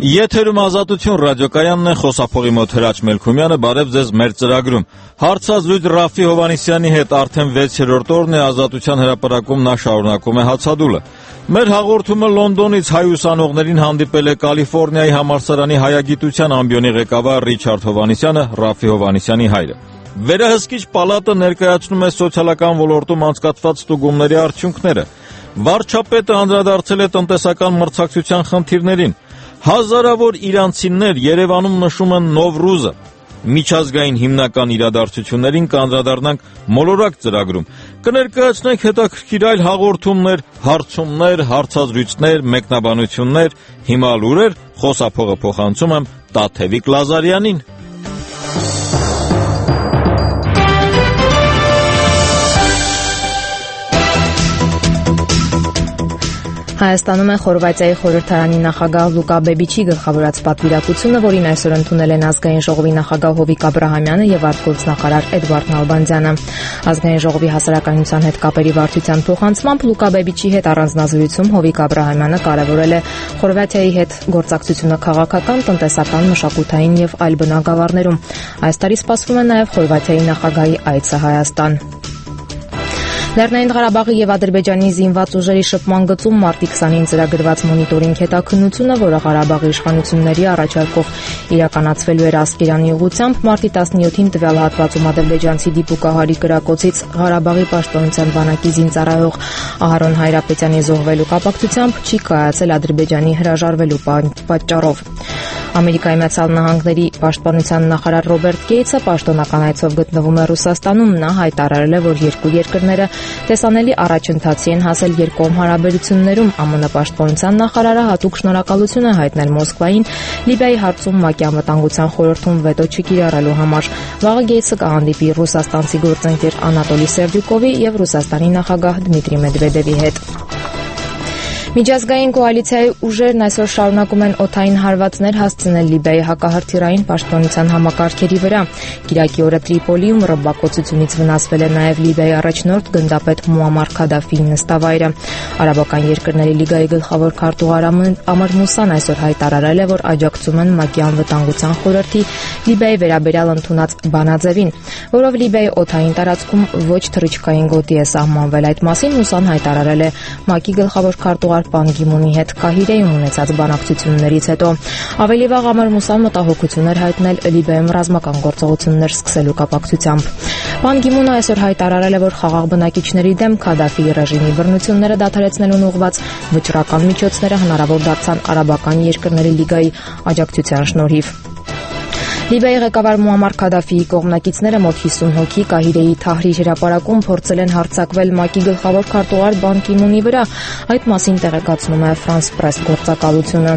Եթերում Ազատություն ռադիոկայանն է, խոսափողի մոտ Հրաչ Մելքումյանը, բարև ձեզ մեր ծրագրում։ Հարցազրույց Ռաֆի Հովհաննիսյանի հետ արդեն 6-րդ օրն է Ազատության հրապարակում նա շարունակում է հացադուլը։ Մեր հաղորդումը Լոնդոնից հայ ուսանողներին հանդիպել է Կալիֆոռնիայի համալսարանի հայագիտության ամբիոնի ղեկավար Ռիչարդ Հովհաննիսյանը, Ռաֆի Հովհաննիսյանի հայրը։ Վերահսկիչ պալատը ներկայացնում է սոցիալական ոլորտում անցկացված ստուգումների արդյունքները։ Վարչապետը անդրադարձել է տնտեսական մրցակցության խնդիրներին։ Հազարավոր իրանցիներ Երևանում նշում են Նովրուզը։ Միջազգային հիմնական իրադարձություններին կանդրադառնանք մոլորակ ծրագրում։ Կներկայացնենք հետաքրքիր այլ հաղորդումներ, հարցումներ, հարցազրույցներ, մեկնաբանություններ։ Հիմա լուրեր, խոսափողը փոխանցում եմ Տաթևիկ Լազարյանին։ Հայաստանում է Խորվաթիայի խորհրդարանի նախագահ Լուկա Բեբիչի գլխավորած պատվիրակությունը, որին այսօր ընդունել են Ազգային ժողովի նախագահ Հովիկ Աբրահամյանը եւ արտգործնախարար Էդվարդ Նալբանդյանը։ Ազգային ժողովի հասարակայնության հետ կապերի վարչության փոխանցմամբ Լուկա Բեբիչի հետ առանձնազրույցում Հովիկ Աբրահամյանը կարևորել է Խորվաթիայի հետ գործակցությունը քաղաքական, տնտեսական, մշակութային եւ այլ բնագավառներում։ Այս տարի սպասվում է նաեւ Խորվաթիայի նախագահի այցը Հայաստան։ Լեռնային Ղարաբաղի եւ Ադրբեջանի զինված ուժերի շփման գծում մարտի 20-ին ծրագրված մոնիտորինգ հետաքննությունը, որը Ղարաբաղի իշխանությունների առաջարկող իրականացվելու էր Ասկերանի ուղղությամբ, մարտի 17-ին տվյալ հատվածում ադրբեջանցի դիպուկահարի կրակոցից Ղարաբաղի պաշտպանության բանակի զինծառայող Ահարոն Հայրապետյանի զոհվելու կապակցությամբ չի կայացել Ադրբեջանի հրաժարվելու պատճառով։ Ամերիկայի Միացյալ Նահանգների պաշտպանության նախարար Ռոբերտ Գեյթսը պաշտոնական այցով գտնվում է Ռուսաստանում։ Նա հայտարարել է, որ երկու երկրները տեսանելի առաջընթացի են հասել երկկողմ հարաբերություններում։ ԱՄՆ պաշտպանության նախարարը հատուկ շնորհակալություն է հայտնել Մոսկվային Լիբիայի հարցում ՄԱԿ-ի անվտանգության խորհրդում վետո չկիրառելու համար։ Վաղը Գեյթսը կհանդիպի ռուսաստանցի գործընկեր Անատոլի Սերդյուկովի եւ Ռուսաստանի նախագահ Դմիտրի Մեդվեդևի հետ։ Միջազգային կոալիցիայի ուժերն այսօր շարունակում են օդային հարվածներ հասցնել Լիբիայի հակահրթիռային պաշտպանության համակարգերի վրա։ Կիրակի օրը Տրիպոլիում ռմբակոծությունից վնասվել է նաև Լիբիայի առաջնորդ գնդապետ Մուամար Քադաֆիի նստավայրը։ Արաբական երկրների լիգայի գլխավոր քարտուղար Ամր Մուսան այսօր հայտարարել է, որ աջակցում են ՄԱԿ-ի անվտանգության խորհրդի Լիբիայի վերաբերյալ ընդունած բանաձևին, որով Լիբիայի օդային տարածքում ոչ թռիչքային գոտի է սահմանվել։ Այդ մասին Մուսան հայտարարել է ՄԱԿ-ի գլխավոր քարտուղար Պան Գի-մունի հետ Կահիրեում ունեցած բանակցություններից հետո։ Ավելի վաղ Ամր Մուսան մտահոգություն էր հայտնել Լիբիայում ռազմական գործողություններ սկսելու կապակցությամբ։ Պան Գի-մունը այսօր հայտարարել է, որ խաղաղ բնակիչների դեմ Քադաֆիի ռեժիմի բռնությունները դադարեցնելուն ուղղված վճռական միջոցները հնարավոր դարձան արաբական երկրների լիգայի աջակցության շնորհիվ։ Լիբիայի ղեկավար Մուամար Քադաֆիի կողմնակիցները մոտ 50 հոգի Կահիրեի Թահրիր հրապարակում փորձել են հարձակվել ՄԱԿ-ի գլխավոր քարտուղար Պան Գի-մունի վրա։ Այդ մասին տեղեկացնում է France Press գործակալությունը։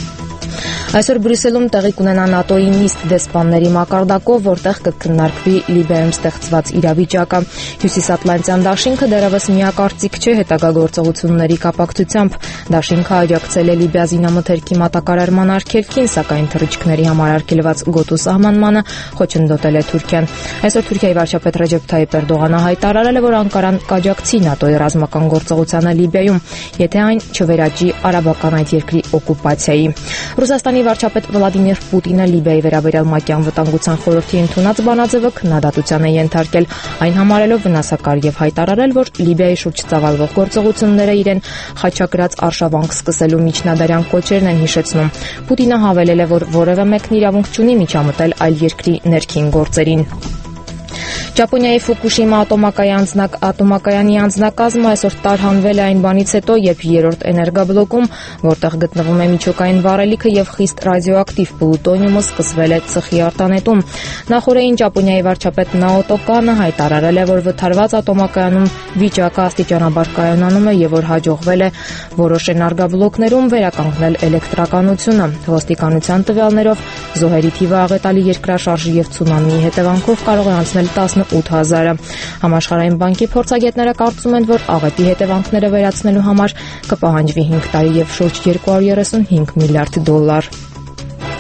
Այսօր Բրյուսելում տեղի կունենա ՆԱՏՕ-ի նիստ դեսպանների մակարդակով, որտեղ կքննարկվի Լիբիայում ստեղծված իրավիճակը։ Հյուսիսատլանտյան դաշինքը դեռևս միակարծիք չէ հետագա գործողությունների կապակցությամբ։ Դաշինքը աջակցել է Լիբիա զինամթերքի մատակարարման արգելքին, սակայն թռիչքների համար արգելված գոտու սահմանմանը խոչընդոտել է Թուրքիան։ Այսօր Թուրքիայի վարչապետ Ռեջեփ Թայիպ Էրդողանը հայտարարել է, որ Անկարան կաջակցի ՆԱՏՕ-ի ռազմական գործողությանը Լիբիայում, եթե այն չվերաճի արաբական այդ երկրի օկուպացիայի։ Ռուսաստանի վարչապետ Վլադիմիր Պուտինը Լիբիայի վերաբերյալ ՄԱԿ-ի անվտանգության խորհրդի ընդունած բանաձևը քննադատության է ենթարկել, այն համարելով վնասակար եւ հայտարարել, որ Լիբիայի շուրջ ծավալվող գործողությունները իրեն խաչակրած արշավանք սկսելու միջնադարյան կոչերն են հիշեցնում։ Պուտինը հավելել է, որ որևէ մեկն իրավունք չունի միջամտել այլ երկրի ներքին գործերին։ Ճապոնիայի Ֆուկուշիմա ատոմակայանի անձնակազմը այսօր տարհանվել է այն բանից հետո, երբ երրորդ էներգաբլոկում, որտեղ գտնվում է միջուկային վառելիքը եւ խիստ ռադիոակտիվ պլուտոնիումը, սկսվել է ծխի արտանետում։ Նախորդին Ճապոնիայի վարչապետ Նաոտո Կանը հայտարարել է, որ վթարված ատոմակայանում վիճակը աստիճանաբար կայունանում է եւ որ հաջողվել է որոշ էներգաբլոկներում վերականգնել էլեկտրականությունը։ Ոստիկանության տվյալներով զոհերի թիվը աղետալի երկրաշարժի եւ ցունամիի հետևանքով կարող է անցնել 18,000-ը։ Համաշխարհային բանկի փորձագետները կարծում են, որ աղետի հետևանքները վերացնելու համար կպահանջվի 5 տարի եւ շուրջ $235 միլիարդ։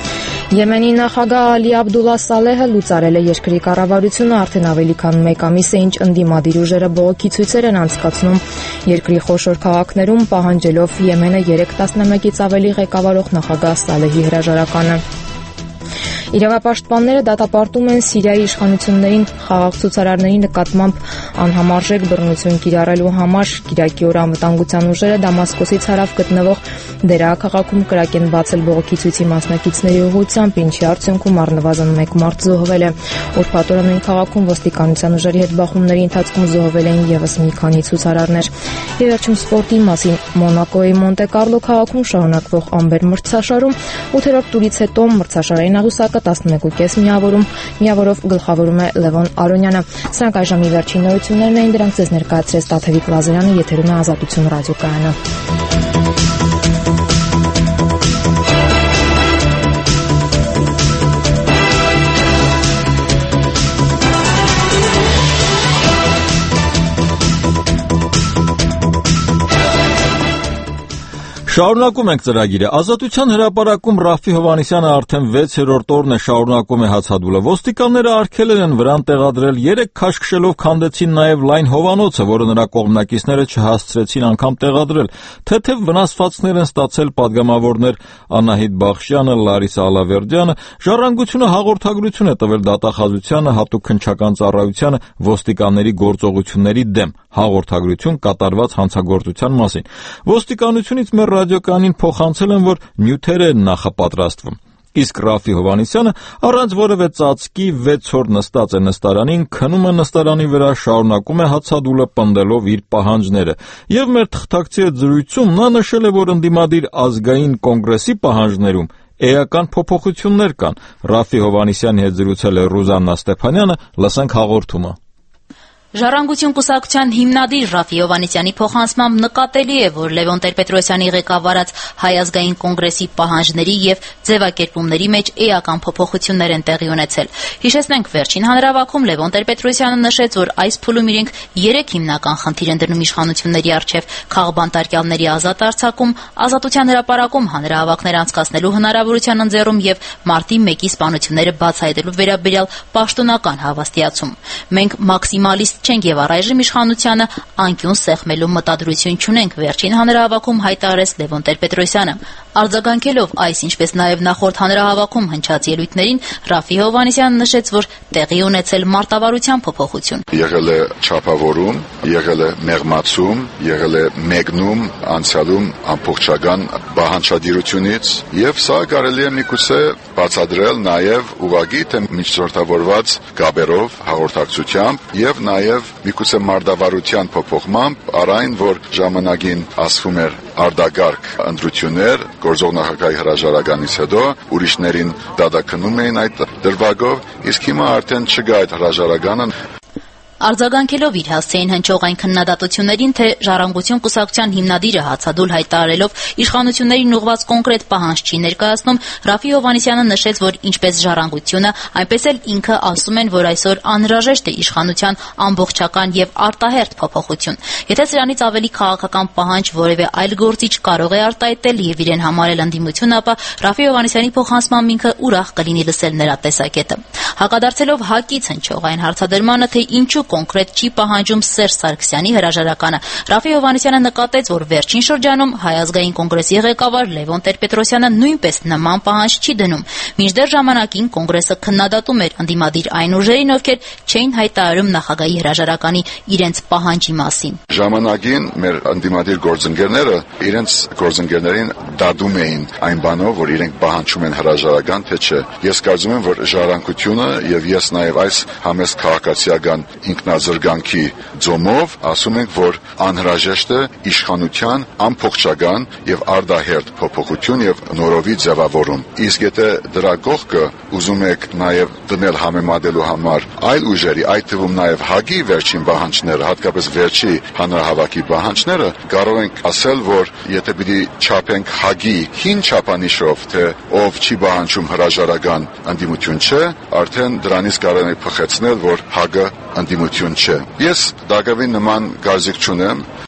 Եմենի նախագահ Ալի Աբդուլլա Սալեհը լուծարել է երկրի կառավարությունը արդեն ավելի քան 1 ամիս է, ինչ ընդդիմադիր ուժերը բողոքի ցույցեր են անցկացնում երկրի խոշոր քաղաքներում, պահանջելով Եմենը 3 տասնամյակից ավելի ղեկավարող նախագահ Սալեհի հրաժարականը։ Իրավապաշտպանները դատապարտում են Սիրիայի իշխանություններին խաղաղ ցուցարարների նկատմամբ անհամարժեք բռնություն կիրառելու համար։ Կիրակի օրը անվտանգության ուժերը Դամասկոսից հարավ գտնվող Դերա քաղաքում կրակ են բացել բողոքի ցույցի մասնակիցների ուղղությամբ, ինչի արդյունքում առնվազն 1 մարդ զոհվել է։ Ուրբաթ օրը նույն քաղաքում ոստիկանության ուժերի հետ բախումների ընթացքում զոհվել էին ևս մի քանի ցուցարարներ։ Եվ վերջում սպորտի մասին Մոնակոյի Մոնտե Կարլո քաղաքում շարունակվող ամբեր մրցաշարում 8-րդ տուրից հետո մրցաշարային աղյուսակը 11.5 միավորով գլխավորում է Լևոն Արոնյանը։ Սրանք այժմի վերջին նորություններն էին, դրանք ձեզ ներկայացրեց Տաթևիկ Լազարյանը, եթերում է Ազատություն ռադիոկայանը։ Շարունակում ենք ծրագիրը։ Ազատության հրապարակում Ռաֆի Հովհաննիսյանը արդեն 6-րդ օրն է շարունակում է հացադուլը։ Ոստիկանները արգելել են վրան տեղադրել, 3 քաշքշելով քանդեցին նաև լայն հովանոցը, որը նրա կողմնակիցները չհասցրեցին անգամ տեղադրել։ Թեթև վնասվածքներ են ստացել падգամավորներ Անահիտ Բախշյանը, Լարիսա Ալավերդյանը։ Ժառանգությունը հաղորդագրություն է տվել դատախազությանը, հատուկ քննչական ծառայությանը ոստիկանների գործողությունների դեմ հաղորդագրություն կատարված հանցագործության մասին։ Ոստիկանությունից մեր ռադիոկայանին փոխանցել են, որ նյութեր են նախապատրաստվում։ Իսկ Ռաֆի Հովհաննիսյանը առանց որևէ ծածկի 6 օր նստած է նստարանին, քնում է նստարանի վրա, շարունակում է հացադուլը պնդելով իր պահանջները։ Եվ մեր թղթակցի հետ զրույցում նա նշել է, որ ընդդիմադիր ազգային կոնգրեսի պահանջներում էական փոփոխություններ կան։ Ռաֆի Հովհաննիսյանի հետ զրուցել է Ռուզաննա Ստեփանյանը, լսենք հաղորդումը։ Ժառանգություն կուսակցության հիմնադիր Ռաֆի Հովհաննիսյանի փոխանցմամբ նկատելի է, որ Լևոն Տեր-Պետրոսյանի ղեկավարած Հայ ազգային կոնգրեսի պահանջների եւ ձևակերպումների մեջ էական փոփոխություններ են տեղի ունեցել։ Հիշեցնենք, վերջին հանրահավաքում Լևոն Տեր-Պետրոսյանը նշեց, որ այս փուլում իրենք 3 հիմնական խնդիր են դնում իշխանությունների առջև՝ քաղբանտարկյալների ազատ արձակում, ազատության հրապարակում հանրահավաքներ անցկացնելու հնարավորության ընձեռում եւ մարտի 1-ի սպանությունները բացահայտելու վերաբերյալ պաշտոնական հավաստիացում։ Մենք մաքսիմալիստ չենք եւ առայժմ իշխանությանը անկյուն սեղմելու մտադրություն չունենք, վերջին հանրահավաքում հայտարարեց Լևոն Տեր-Պետրոսյանը։ Արձագանքելով այս, ինչպես նաեւ նախորդ հանրահավաքում հնչած ելույթներին, Ռաֆի Հովհաննիսյանը նշեց, որ տեղի ունեցել մարտավարության փոփոխություն։ Եղել է չափավորում, եղել է մեղմացում, եղել է մեկնում անցյալում ամբողջական բանջարդիրությունից եւ սա կարելի է միգուցե բացատրել նաեւ ուղղակի թե միջնորդավորված գաբերով հաղորդակցությամբ եւ նաեւ միգուցե մարտավարության փոփոխմամբ առայն որ ժամանակին ասվում էր արդագարգ ընտրություններ գործող նախագահի հրաժարականից հետո ուրիշներին դատակնում էին այդ դրվագով, իսկ հիմա արդեն չկա այդ հրաժարականը։ Արձագանքելով իր հասցեին հնչող այն քննադատություններին, թե Ժառանգություն կուսակցության հիմնադիրը հացադուլ հայտարարելով իշխանություններին ուղղված կոնկրետ պահանջ չի ներկայացնում, Ռաֆի Հովհաննիսյանը նշեց, որ ինչպես Ժառանգությունը, այնպես էլ ինքը ասում են, որ այսօր անհրաժեշտ է իշխանության ամբողջական եւ արտահերթ փոփոխություն։ Եթե սրանից ավելի քաղաքական պահանջ որևէ այլ գործիչ կարող է արտահայտել եւ իրեն համարել ընդդիմություն, ապա Ռաֆի Հովհաննիսյանի փոխանցմամբ ինքը ուրախ կլինի լսել նրա տեսակետը։ Հակադարձելով ՀԱԿ-ից հնչող այն հարցադրմանը, թե ինչու կոնկրետ չի պահանջում Սերժ Սարգսյանի հրաժարականը, Ռաֆի Հովհաննիսյանը նկատեց, որ վերջին շրջանում Հայ ազգային կոնգրեսի ղեկավար Լևոն Տեր-Պետրոսյանը նույնպես նման պահանջ չի դնում։ Մինչդեռ ժամանակին կոնգրեսը քննադատում էր ընդդիմադիր այն ուժերին, ովքեր չէին հայտարարում նախագահի հրաժարականի իրենց պահանջի մասին։ Ժամանակին մեր ընդդիմադիր գործընկերները իրենց գործընկերներին դատում էին այն բանով, որ իրենք պահանջում են հրաժարական, թե չէ։ Ես կարծում եմ, որ Ժառանգությունը եւ ես նաեւ այս համեստ քաղաքացիական ինքնազրկանքի ձոմով ասում ենք, որ անհրաժեշտ է իշխանության ամբողջական եւ արդահերթ փոփոխություն եւ նորովի ձևավորում։ Իսկ եթե դրա կողքը ուզում եք նաեւ դնել համեմատելու համար այլ ուժերի, այդ թվում նաեւ ՀԱԿ-ի վերջին պահանջները, հատկապես վերջի հանրահավաքի պահանջները, կարող ենք ասել, որ եթե պիտի չափենք ՀԱԿ-ի հին չափանիշով, թե ով չի պահանջում հրաժարական ընդդիմություն չէ, արդեն դրանից կարող ենք փոխեցնել, որ ՀԱԿ-ը ընդդիմություն չէ։ Ես դակավին նման կարծիք չունեմ։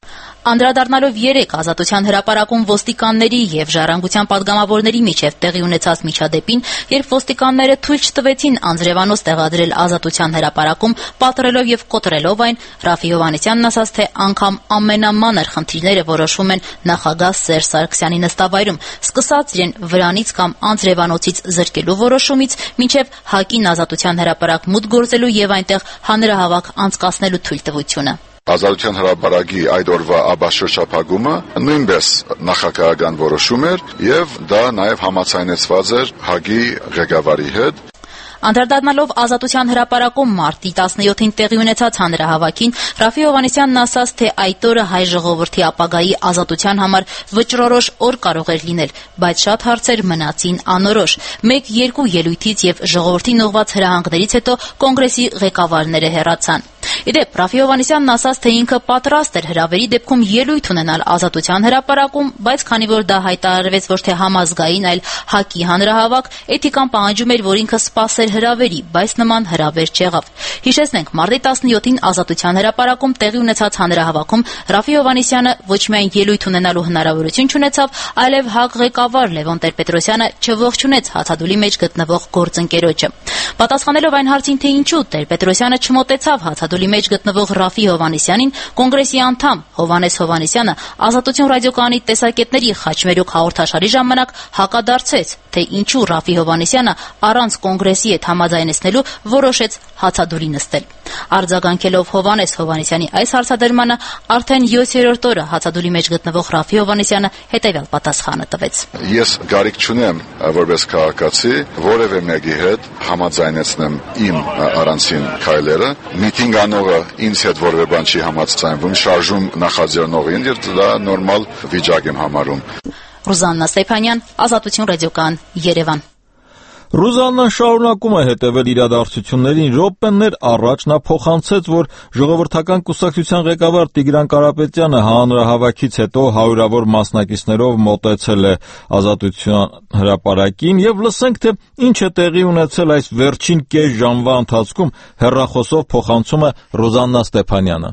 Անդրադառնալով 3 Ազատության հրապարակում ոստիկանների եւ ժառանգության падգամավորների միջև տեղի ունեցած միջադեպին, երբ ոստիկանները թույլ չտվեցին անձրևանոց տեղադրել Ազատության հրապարակում, պատռելով եւ կոտրելով այն, Ռաֆի Հովհաննիսյանն ասաց, թե անգամ ամենամանր խնդիրները որոշվում են նախագահ Սերժ Սարգսյանի նստավայրում, սկսած իրեն վրանից կամ անձրևանոցից զրկելու որոշումից, մինչեւ ՀԱԿ-ին Ազատության հրապարակ մուտք գործելու եւ այնտեղ հանրահավաք անցկացնելու թույլտվությունը։ Ազատության հրապարակի այդ օրվա աբաշրջափակումը նույնպես նախագահական որոշում էր եւ դա նաեւ համաձայնեցված էր ՀԱԿ-ի ղեկավարի հետ։ Անդրադառնալով Ազատության հրապարակում մարտի 17-ին տեղի ունեցած հանրահավաքին, Ռաֆի Հովհաննիսյանն ասաց, թե այդ օրը հայ ժողովրդի ապագայի ազատության համար վճռորոշ օր կարող էր լինել, բայց շատ հարցեր մնացին անորոշ։ 1-2 ելույթից եւ ժողովրդին ուղղված հրահանգներից հետո կոնգրեսի ղեկավարները հեռացան։ Իդեպ Ռաֆի Հովհաննիսյանն ասաց, թե ինքը պատրաստ էր հրավերի դեպքում ելույթ ունենալ Ազատության հրապարակում, բայց քանի որ դա հայտարարվեց ոչ թե համազգային, այլ ՀԱԿ-ի հանրահավաք, էթիկան պահանջում էր, որ ինքը սպասեր հրավերի, բայց նման հրավեր չեղավ։ Հիշեցնենք, մարտի 17-ին Ազատության հրապարակում տեղի ունեցած հանրահավաքում Ռաֆի Հովհաննիսյանը ոչ միայն ելույթ ունենալու հնարավորություն չունեցավ, այլև ՀԱԿ ղեկավար Լևոն Տեր-Պետրոսյանը չողջունեց հացադուլի մեջ գտնվող գործընկերոջը։ Պատասխանելով այն հարցին, թե ինչու Տեր-Պետրոսյանը չմոտեցավ հացադուլի մեջ գտնվող Ռաֆի Հովհաննիսյանին, կոնգրեսի անդամ Հովհաննես Հովհաննիսյանը Ազատություն ռադիոկայանի տեսակետների խաչմերուկ հաղորդաշարի ժամանակ հակադարձեց, թե ինչու Ռաֆի Հովհաննիսյանը առանց կոնգրեսի հետ համաձայնեցնելու որոշեց հացադուլի նստել։ Արձագանքելով Հովհաննես Հովհաննիսյանի այս հարցադրմանը, արդեն 7-րդ օրը հացադուլի մեջ գտնվող Ռաֆի Հովհաննիսյանը հետևյալ պատասխանը տվեց. Ես կարիք չունեմ որպես քաղաքացի որևէ մեկի հետ համաձայնեցնեմ իմ առանցին քայլերը, միտինգ անողը ինձ հետ որևէ բան չի համաձայնվում, շարժում նախաձեռնողին, եւ դա նորմալ վիճակ եմ համարում։ Ռուզաննա Ստեփանյան, Ազատություն ռադիոկայան, Երևան։ Ռուզաննան շարունակում է հետևել իրադարձություններին։ Րոպեներ առաջ նա փոխանցեց, որ ժողովրդական կուսակցության ղեկավար Տիգրան Կարապետյանը հանրահավաքից հետո հարյուրավոր մասնակիցներով մոտեցել է Ազատության հրապարակին, եւ լսենք, թե ինչ է տեղի ունեցել այս վերջին կես ժամվա ընթացքում, հեռախոսով փոխանցում է Ռուզաննա Ստեփանյանը։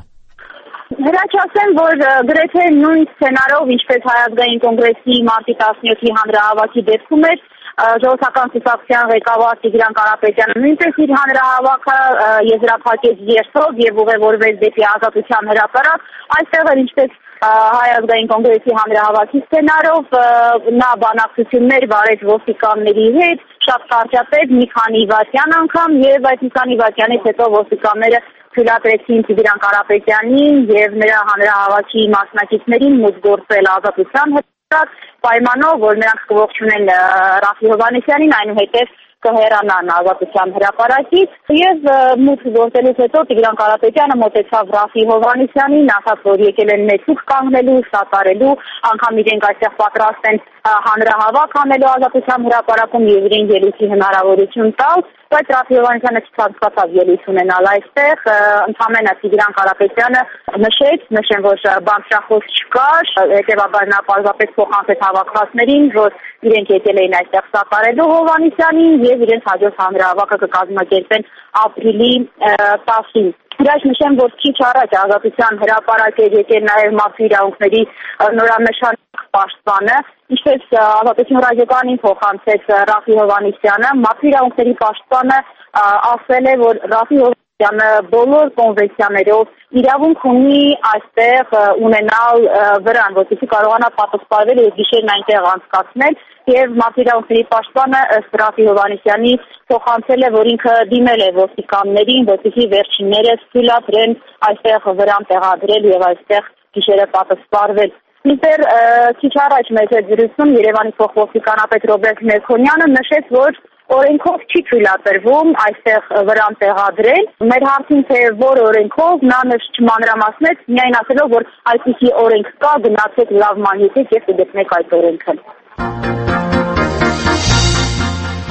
Հրաչ ասեմ, որ գրեթե նույն սցենարով, ինչպես Հայ ազգային կոնգրեսի մարտի 17-ի հանրահավաքի դեպքում էր, ժողովրդական կուսակցության ղեկավար Տիգրան Կարապետյանը նույնպես իր հանրահավաքը եզրափակեց երթով եւ ուղևորվեց դեպի Ազատության հրապարակ։ Այստեղ էր ինչպես Հայ ազգային կոնգրեսի հանրահավաքի սցենարով նա բանակցություններ վարեց ոստիկանների հետ, շատ կարճատև մի քանի վայրկյան անգամ, եւ այդ մի քանի վայրկյանից հետո ոստիկանները թույլատրեցին Տիգրան Կարապետյանին եւ նրա հանրահավաքի մասնակիցներին մուտք գործել Ազատության հրապարակ, պայմանով, որ նրանք կողջունեն Ռաֆի Հովհաննիսյանին, այնուհետև կհեռանան Ազատության հրապարակից, եւ մուտք գործելուց հետո Տիգրան Կարապետյանը մոտեցավ Ռաֆի Հովհաննիսյանին, ասաց, որ եկել են մեծուկ կանգնելու, սատարելու, անգամ իրենք այստեղ պատրաստ են հանրահավաք անելու Ազատության հրապարակում եւ իրեն ելույթի հնարավորություն տալ, բայց Ռաֆի Հովհաննիսյանը չցանկացավ ելույթ ունենալ այստեղ, ընդհանրապես Տիգրան Կարապետյանը նշեմ, որ բանտաշախոս չկար, հետեւաբար նա պարզապես փոխանցեց հավաքվածներին, որ իրենք եկել էին այստեղ սատարելու Հովհաննիսյանին եւ իրենց հաջորդ հանրահավաքը կկազմակերպեն ապրիլի 10-ին։ Հրաշ նշեմ, որ քիչ առաջ Ազատության հրապարակ էր եկել նաև մարդու իրավունքների նորանշան պաշտպանը, ինչպես Ազատություն ռադիոկայանին փոխանցեց Ռաֆի Հովհաննիսյանը, մարդու իրավունքների պաշտպանը ասել է, որ Ռաֆի Հովհաննիսյանը բոլոր կոնվենցիաներով իրավունք ունի այստեղ ունենալ վրան, որպեսզի կարողանա պատասխանվել եւ գիշերն այնտեղ անցկացնել, եւ մարդու իրավունքների պաշտպանը ըստ Ռաֆի Հովհաննիսյանի փոխանցել է, որ ինքը դիմել է ոստիկաններին, որպեսզի վերջիններս թույլատրեն այստեղ վրան տեղադրել եւ այստեղ գիշերը պատասխանվել։ Մինչդեռ քիչ առաջ մեծ զրույցում Երևանի փոխվոստիկանապետ Ռոբերտ Մելքոնյանը նշեց, որ օրենքով չի թույլատրվում այստեղ վրան տեղադրել։ Մեր հարցին, թե որ օրենքով, նա չմանրամասնեց, միայն ասելով, որ այսպիսի օրենք կա, գնացեք լավ մանյութեք եւ կգտնեք այդ օրենքը։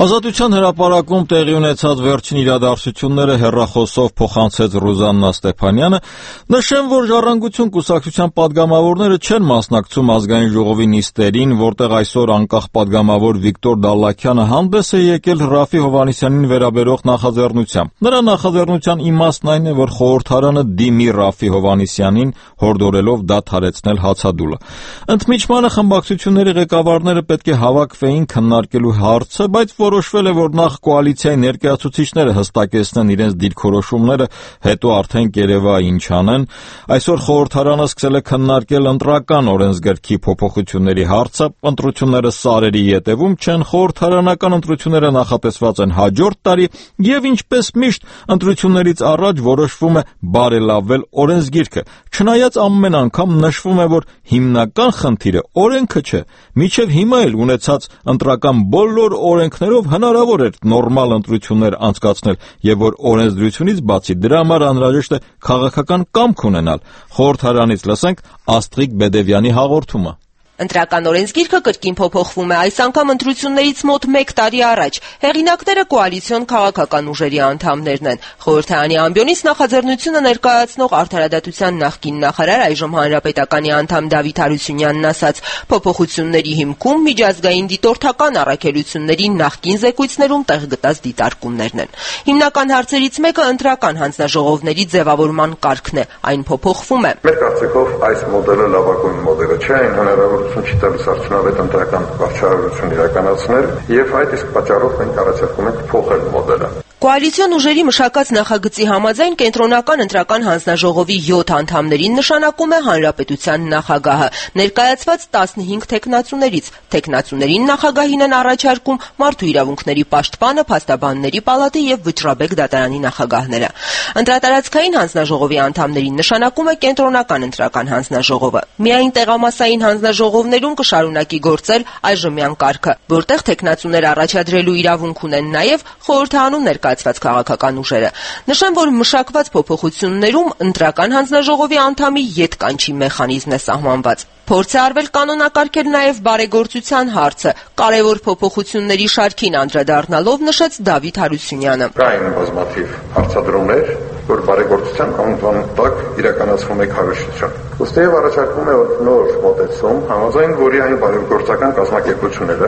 Ազատության հրապարակում տեղի ունեցած վերջին իրադարձությունները հեռախոսով փոխանցեց Ռուզաննա Ստեփանյանը, նշեմ, որ Ժառանգություն կուսակցության падգամավորները չեն մասնակցում ազգային ժողովի նիստերին, որտեղ այսօր անկախ падգամավոր Վիկտոր Դալլաքյանը հանդես է եկել Ռաֆի Հովհաննիսյանին վերաբերող նախաձեռնությամբ։ Նրա նախաձեռնության իմաստն այն է, որ խորհրդարանը դիմի Ռաֆի Հովհաննիսյանին, հորդորելով դադարեցնել հացադուլը։ Ընդմիջմանը խմբակցությունների ղեկավարները պետք է հավաքվեին քննարկելու հարցը, բայց որոշվել է, որ նախ կոալիցիայի ներկայացուցիչները հստակեցնեն իրենց դիրքորոշումները, հետո արդեն կերևա ինչ անեն։ Այսօր խորհրդարանը սկսել է քննարկել ընտրական օրենսգրքի փոփոխությունների հարցը, ընտրությունները սարերի ետևում չեն, խորհրդարանական ընտրությունները նախատեսված են հաջորդ տարի, եւ ինչպես միշտ ընտրություններից առաջ որոշվում է բարելավել օրենսգիրքը։ Չնայած ամեն անգամ նշվում է, որ հիմնական խնդիրը օրենքը չէ, մինչև հիմա էլ ունեցած ընտրական բոլոր օրենքներով հնարավոր էր նորմալ ընտրություններ անցկացնել եւ որ օրենսդրությունից բացի դրա համար անհրաժեշտ է քաղաքական կամք ունենալ։ Խորհրդարանից լսենք Աստղիկ Բեդևյանի հաղորդումը։ Ընտրական օրենսգիրքը կրկին փոփոխվում է, այս անգամ ընտրություններից մոտ 1 տարի առաջ։ Հեղինակները կոալիցիոն քաղաքական ուժերի անդամներն են։ Խորհրդարանի ամբիոնից նախաձեռնությունը ներկայացնող Արդարադատության նախկին նախարար, այժմ Հանրապետականի անդամ Դավիթ Հարությունյանն ասաց, փոփոխությունների հիմքում միջազգային դիտորդական առաքելությունների նախկին զեկույցներում տեղ գտած դիտարկումներն են։ Հիմնական հարցերից մեկը ընտրական հանձնաժողովների ձևավորման կարգն է, այն փոփոխվում է։ Մեր կարծիքով այս մոդելը լավագույն մոդելը չէ, այն հնարավոր չի տալիս արդյունավետ ընտրական վարչարարություն իրականացնել, եւ այդ իսկ պատճառով մենք առաջարկում ենք փոխել մոդելը։ Կոալիցիոն ուժերի մշակած նախագծի համաձայն կենտրոնական ընտրական հանձնաժողովի 7 անդամներին նշանակում է Հանրապետության նախագահը, ներկայացված 15 թեկնածուներից։ Թեկնածուներին նախագահին են առաջարկում Մարդու իրավունքների պաշտպանը, Փաստաբանների պալատը եւ Վճռաբեկ դատարանի նախագահները։ Ընտրատարածքային հանձնաժողովի անդամներին նշանակում է կենտրոնական ընտրական հանձնաժողովը։ Միայն տեղամասային հանձնաժողովներում կշարունակի գործել այժմյան կարգը, որտեղ թեկնածուներ առաջադրելու իրավունք ունեն նաեւ խորհրդարանում ներկայացված քաղաքական ուժերը։ Նշեմ, որ մշակված փոփոխություններում ընտրական հանձնաժողովի անդամի ետ կանչի մեխանիզմն է սահմանված։ Փորձ է արվել կանոնակարգել նաև բարեգործության հարցը, կարևոր փոփոխությունների շարքին անդրադառնալով նշեց Դավիթ Հարությունյանը։ Կային բազմաթիվ հարցադրումներ, որ բարեգործության անվան տակ իրականացվում է քարոզություն։ Ըստեյով առաջարկվում է նոր մոտեցում, համաձայն որի այն բարեգործական կազմակերպությունները,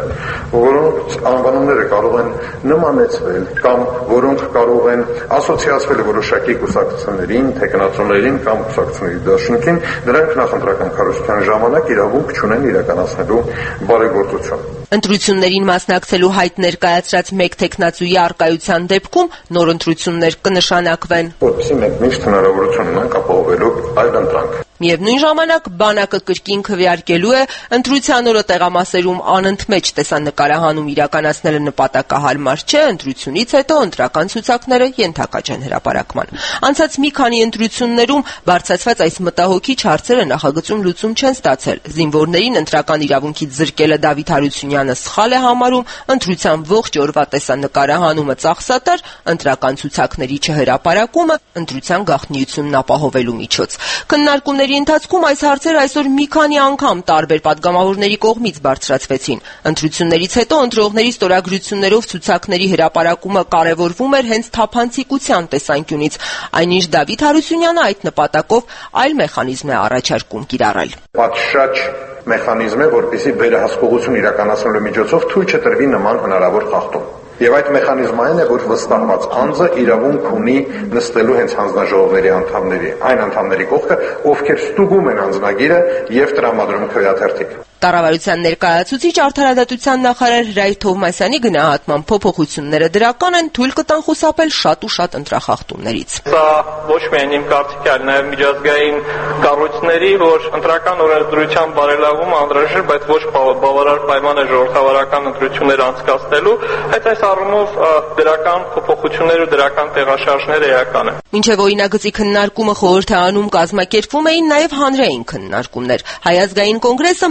որոնց անվանումները կարող են նմանեցվել կամ որոնք կարող են ասոցիացվել որոշակի կուսակցություններին, թեկնածուներին կամ կուսակցությունների դաշինքին, դրանք նախընտրական քարոզության ժամանակ իրավունք չունեն իրականացնելու բարեգործություն։ Ընտրություններին մասնակցելու հայտ ներկայացրած մեկ թեկնածուի առկայության դեպքում նոր ընտրություններ կնշանակվեն, որպեսզի մենք միշտ հնարավորություն ունենք ապահովելու այլ ընտրանք։ Միևնույն ժամանակ բանակը կրկին քվեարկելու է ընտրության օրը տեղամասերում անընդմեջ տեսանկարահանում իրականացնելը նպատակահարմար չէ, ընտրությունից հետո ընտրական ցուցակները ենթակա չեն հրապարակման։ Անցած մի քանի ընտրություններում բարձրացված այս մտահոգիչ հարցերը նախագծում լուծում չեն ստացել։ Զինվորներին ընտրական իրավունքից զրկելը Դավիթ Հարությունյանը սխալ է համարում, ընտրության ողջ օրվա տեսանկարահանումը ծախսատար, ընտրական ցուցակների չհրապարակումը ընտրության գաղտնիությունն ապահովելու միջոց։ Քննարկումների ընթացքում այս հարցերը այսօր մի քանի անգամ տարբեր падգամավորների կողմից բարձրացվեցին։ Ընտրություններից հետո ընտրողների ստորագրություններով ցուցակների հրապարակումը կարևորվում էր հենց թափանցիկության տեսանկյունից, այնինչ Դավիթ Հարությունյանը այդ նպատակով այլ մեխանիզմ է առաջարկում կիրառել։ Պատշաճ մեխանիզմ է, որպեսզի վերահսկողություն իրականացնելու միջոցով թույլ չտրվի նման հնարավոր խախտում։ Եվ այդ մեխանիզմը այն է, որ վստահված անձը իրավունք ունի նստելու հենց հանձնաժողովների անդամների, այն անդամների կողքը, ովքեր ստուգում են անձնագիրը եւ տրամադրում քվեաթերթիկ։ Կառավարության ներկայացուցիչ Արդարադատության նախարար Հրայր Թովմասյանի գնահատման փոփոխությունները դրական են, թույլ կտան խուսափել շատ ու շատ ընտրախախտումներից։ Սա ոչ միայն իմ կարծիքն է, այլ նաև միջազգային կառույցների, որ ընտրական օրենսդրության բարելավումը անհրաժեշտ, բայց ոչ բավարար պայման է ժողովրդավարական ընտրություններ անցկացնելու, այդ այս առումով դրական փոփոխություններ ու դրական տեղաշարժներ էական են։ Մինչև օրինագծի քննարկումը խորհրդարանում կազմակերպվում էին նաև հանրային քննարկումներ։ Հայ ազգային կոնգրեսը մերժել է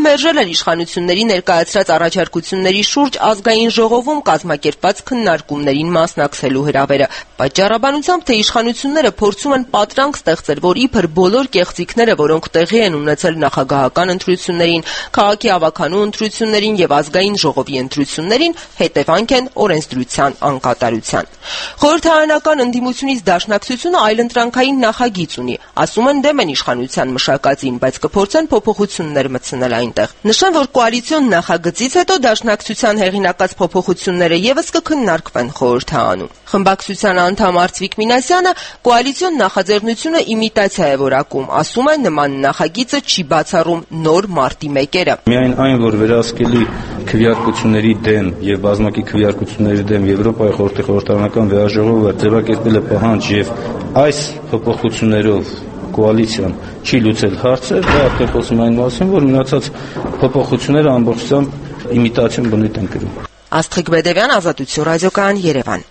էր իշխանությունների ներկայացրած առաջարկությունների շուրջ ազգային ժողովում կազմակերպված քննարկումներին մասնակցելու հրավերը։ Պատճառաբանությամբ, թե իշխանությունները փորձում են պատրանք ստեղծել, որ իբր բոլոր կեղծիքները, որոնք տեղի են ունեցել նախագահական ընտրություններին, քաղաքի ավականու ընտրություններին եւ ազգային ժողովի ընտրություններին, հետևանք են օրենսդրության անկատարության։ Խորհրդարանական ընդդիմությունից Դաշնակցությունը այլընտրանքային նախագիծ ունի, ասում են դեմ են իշխանության մշակածին, բայց կփորձեն փոփոխություններ մտցնել այնտեղ։ Նշեմ, որ կոալիցիոն նախագծից հետո Դաշնակցության հեղինակած փոփոխությունները եւս կքննարկվեն խորհրդարանում։ Խմբակցության անդամ Արծվիկ Մինասյանը կոալիցիոն նախաձեռնությունը իմիտացիա է որակում, ասում է նման նախագիծը չի բացառում նոր մարտի մեկերը։ Միայն այն, որ վերահսկելի քվեարկությունների դեմ եւ բազմակի քվեարկությունների դեմ Եվրոպայի խորհրդարանական վերաժողովը ձևակերպել է պահանջ եւ այս փոփոխություններով կոալիցիան չի լուծել հարցեր, դա արդեն խոսում այն մասին, որ մնացած փոփոխությունները ամբողջությամբ իմիտացիոն բնույթ են կրում։ Աստղիկ Բեդևյան, Ազատություն ռադիոկայան, Երևան։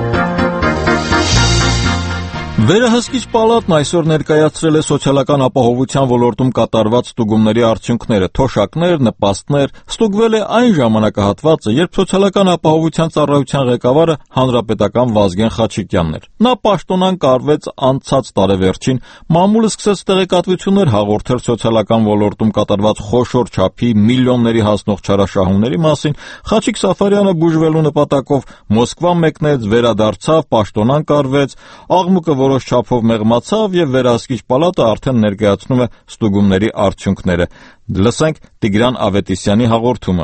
Վերահսկիչ պալատն այսօր ներկայացրել է սոցիալական ապահովության ոլորտում կատարված ստուգումների արդյունքները, թոշակներ, նպաստներ։ Ստուգվել է այն ժամանակահատվածը, երբ սոցիալական ապահովության ծառայության ղեկավարը հանրապետական Վազգեն Խաչիկյանն էր։ Նա պաշտոնան կարվեց անցած տարեվերջին, մամուլը սկսեց տեղեկատվություններ հաղորդել սոցիալական ոլորտում կատարված խոշոր չափի միլիոնների հասնող չարաշահումների մասին։ Խաչիկ Սաֆարյանը բուժվելու նպատակով Մոսկվա մեկնեց, վերադարձավ, պաշտոնան կարվեց, աղմուկը որոշ չափով մեղմացավ եւ վերահսկիչ պալատը արդեն ներկայացնում է ստուգումների արդյունքները։ Լսենք Տիգրան Ավետիսյանի հաղորդումը։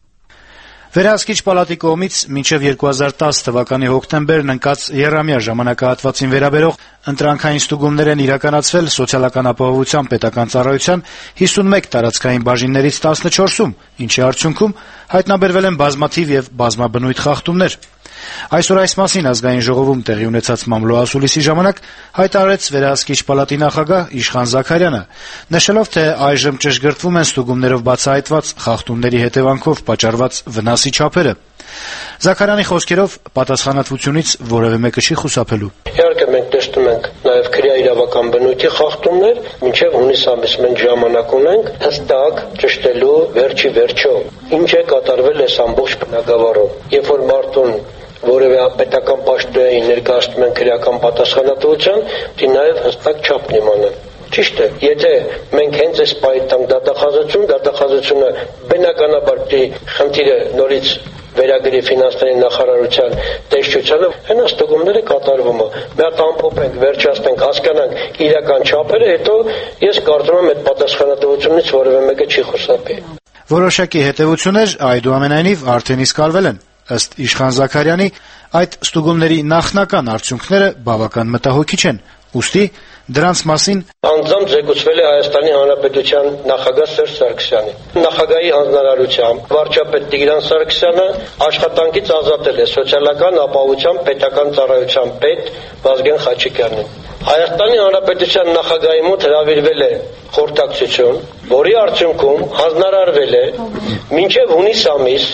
Վերահսկիչ պալատի կողմից մինչև 2010 թվականի հոկտեմբերն ընկած եռամյա ժամանակահատվածին վերաբերող ընտրանքային ստուգումներ են իրականացվել սոցիալական ապահովության պետական ծառայության 51 տարածքային բաժիններից 14-ում, ինչի արդյունքում հայտնաբերվել են բազմաթիվ եւ բազմաբնույթ խախտումներ։ Այսօր այս մասին ազգային ժողովում տեղի ունեցած մամլոասուլիսի ժամանակ հայտարարեց վերահսկիչ պալատի նախագահ Իշխան Զաքարյանը, նշելով, թե այժմ ճշգրտվում են ստուգումներով բացահայտված խախտումների հետևանքով պատճառված վնասի չափերը։ Զաքարյանի խոսքերով պատասխանատվությունից որևէ մեկը չի խուսափելու։ Իհարկե մենք տեսնում ենք նաև քրեա իրավական բնույթի խախտումներ, մինչև հունիս ամիս մենք ժամանակ ունենք հստակ ճշտելու վերջո ինչ է կատարվել այս ամբողջ բնագավառում։ Երբ որ մարդուն որևէ պետական պաշտոնյայի ներկայացնում են քրեական պատասխանատվության, դի նաև հստակ չափն իմանան։ Ճիշտ է, եթե մենք հենց այս պահի տանք դատախազությունը բնականաբար խնդիրը նորից վերագրի ֆինանսների նախարարության տեսչությանը, հենա ստուգումները կատարվում է։ Մի հատ ամփոփենք, վերջացնենք, հասկանանք իրական չափերը, հետո ես կարծում եմ այդ պատասխանատվությունից որևէ մեկը չի խուսափի։ Որոշակի հետևություններ այդուամենայնիվ արդեն իսկ արվել են։ Ըստ Իշխան Զաքարյանի, այդ ստուգումների նախնական արդյունքները բավական մտահոգիչ են, ուստի դրանց մասին անձամբ զեկուցվել է Հայաստանի Հանրապետության նախագահ Սերժ Սարգսյանի։ Նախագահի հանձնարարությամբ վարչապետ Տիգրան Սարգսյանը աշխատանքից ազատել է սոցիալական ապահովության պետական ծառայության պետ Վազգեն Խաչիկյանին։ Հայաստանի Հանրապետության նախագահի մոտ հրավիրվել է խորհրդակցություն, որի արդյունքում հանձնարարվել է մինչև հունիս ամիս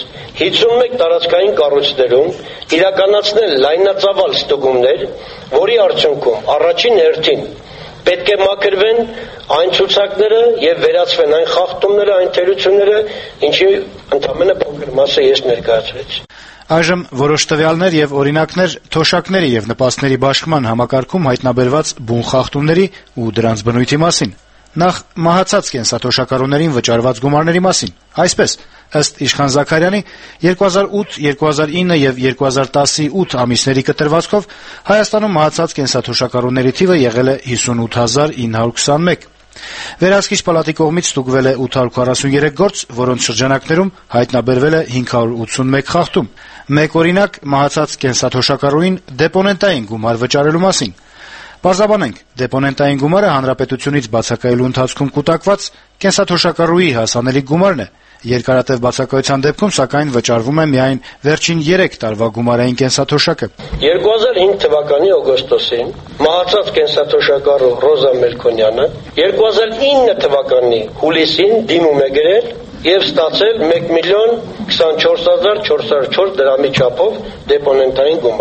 51 տարածքային կառույցներում իրականացնել լայնածավալ ստուգումներ, որի արդյունքում առաջին հերթին պետք է մաքրվեն այն ցուցակները եւ վերացվեն այն խախտումները, այն թերությունները, ինչի ընդամենը փոքր մասը ես ներկայացրեցի։ Այժմ որոշ տվյալներ եւ օրինակներ թոշակների եւ նպաստների բաշխման համակարգում հայտնաբերված բուն խախտումների ու դրանց բնույթի մասին։ Նախ մահացած կենսաթոշակառուներին վճարված գումարների մասին։ Այսպես, ըստ Իշխան Զաքարյանի, 2008, 2009 եւ 2010-ի 8 ամիսների կտրվածքով Հայաստանում մահացած կենսաթոշակառուների թիվը եղել է 58921։ Վերահսկիչ պալատի կողմից ստուգվել է 843 գործ, որոնց շրջանակներում հայտնաբերվել է 581 խախտում։ Մեկ օրինակ մահացած կենսաթոշակառուին դեպոնենտային գումար վճարելու մասին։ Պարզաբանենք, դեպոնենտային գումարը հանրապետությունից բացակայելու ընթացքում կուտակված կենսաթոշակառուի հասանելի գումարն է։ Երկարատև բացակայության դեպքում սակայն վճարվում է միայն վերջին 3 տարվա գումարային կենսաթոշակը։ 2005 թվականի օգոստոսին մահացած կենսաթոշակառու Ռոզա Մելքոնյանը 2009 թվականի հուլիսին դիմում է գրել եւ ստացել 1,24,404 դրամի չափով դեպոնենտային գումար։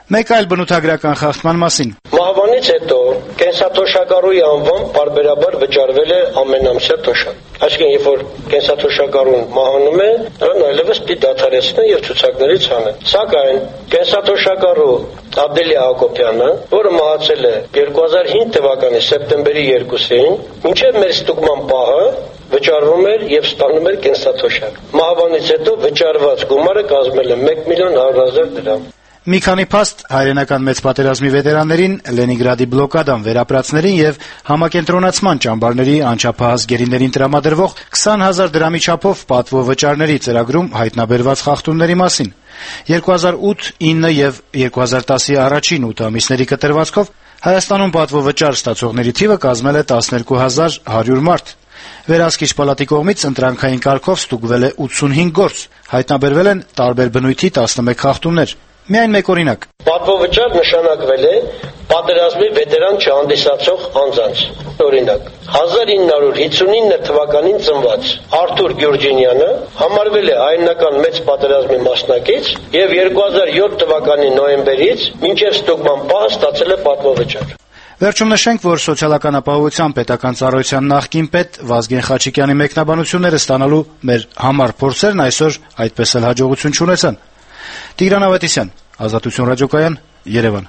Մեկ այլ բնութագրական խախտման մասին. Մահվանից հետո կենսաթոշակառուի անվամբ պարբերաբար վճարվել է ամենամսյա թոշակ։ Այսինքն, երբ որ կենսաթոշակառուն մահանում է, նրան այլևս պիտի դադարեցնեն եւ ցուցակներից հանեն։ Սակայն կենսաթոշակառու Աբդելի Հակոբյանը, որը մահացել է 2005 թվականի սեպտեմբերի 2-ին, մինչև մեր ստուգման պահը վճարվում էր եւ ստանում էր կենսաթոշակ։ Մահվանից հետո վճարված գումարը կազմել է 1.100.000 դրամ։ Մի քանի փաստ հայրենական մեծ պատերազմի վետերաններին, Լենինգրադի բլոկադան վերապրածներին եւ համակենտրոնացման ճամբարների անչափահաս գերիներին տրամադրվող 20,000 դրամի չափով պատվովճարների ծրագրում հայտնաբերված խախտումների մասին։ 2008, 9 եւ 2010-ի առաջին 8 ամիսների կտրվածքով Հայաստանում պատվովճար ստացողների թիվը կազմել է 12,100 մարդ։ Վերահսկիչ պալատի կողմից ընտրանքային կարգով ստուգվել է 85 գործ, հայտնաբերվել են տարբեր բնույթի 11 խախտումներ։ Միայն մեկ օրինակ. Պատվովճար նշանակվել է պատերազմի վետերան չհանդիսացող անձանց։ Օրինակ, 1959 թվականին ծնված Արթուր Գյուրջինյանը համարվել է հայրենական մեծ պատերազմի մասնակից եւ 2007 թվականի նոյեմբերից մինչև ստուգման պահը ստացել է պատվովճար։ Վերջում նշենք, որ Սոցիալական ապահովության պետական ծառայության նախկին պետ Վազգեն Խաչիկյանի մեկնաբանությունները ստանալու մեր համառ փորձերն այսօր այդպես էլ հաջողություն չունեցան։ Տիգրան Ավետիսյան, Ազատություն ռադիոկայան, Երևան։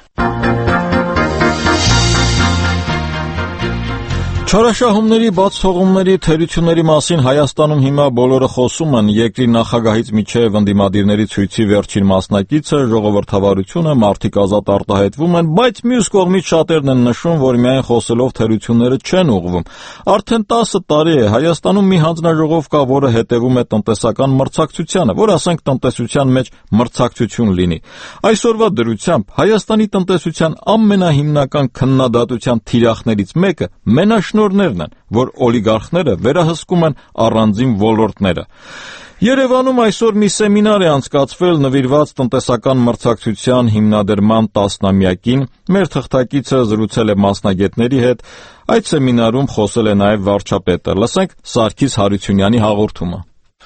Չարաշահումների, բաց թողումների, թերությունների մասին Հայաստանում հիմա բոլորը խոսում են։ Երկրի նախագահից մինչև ընդդիմադիրների ցույցի վերջին մասնակիցը, ժողովրդավարությունը, մարդիկ ազատ արտահայտվում են, բայց մյուս կողմից շատերն են նշում, որ միայն խոսելով թերությունները չեն ուղղվում։ Արդեն 10 տարի է Հայաստանում մի հանձնաժողով կա, որը հետևում է տնտեսական մրցակցությանը, որ ասենք տնտեսության մեջ մրցակցություն լինի։ Այսօրվա դրությամբ Հայաստանի տնտեսության ամենահիմնական քննադատության թիրախներից մեկը մենաշնորհներն են, որ օլիգարխները վերահսկում են առանձին ոլորտները։ Երևանում այսօր մի սեմինար է անցկացվել նվիրված տնտեսական մրցակցության հիմնադրման 10-ամյակին։ Մեր թղթակիցը զրուցել է մասնագետների հետ։ Այդ սեմինարում խոսել է նաև վարչապետը։ Լսենք Սարգիս Հարությունյանի հաղորդումը։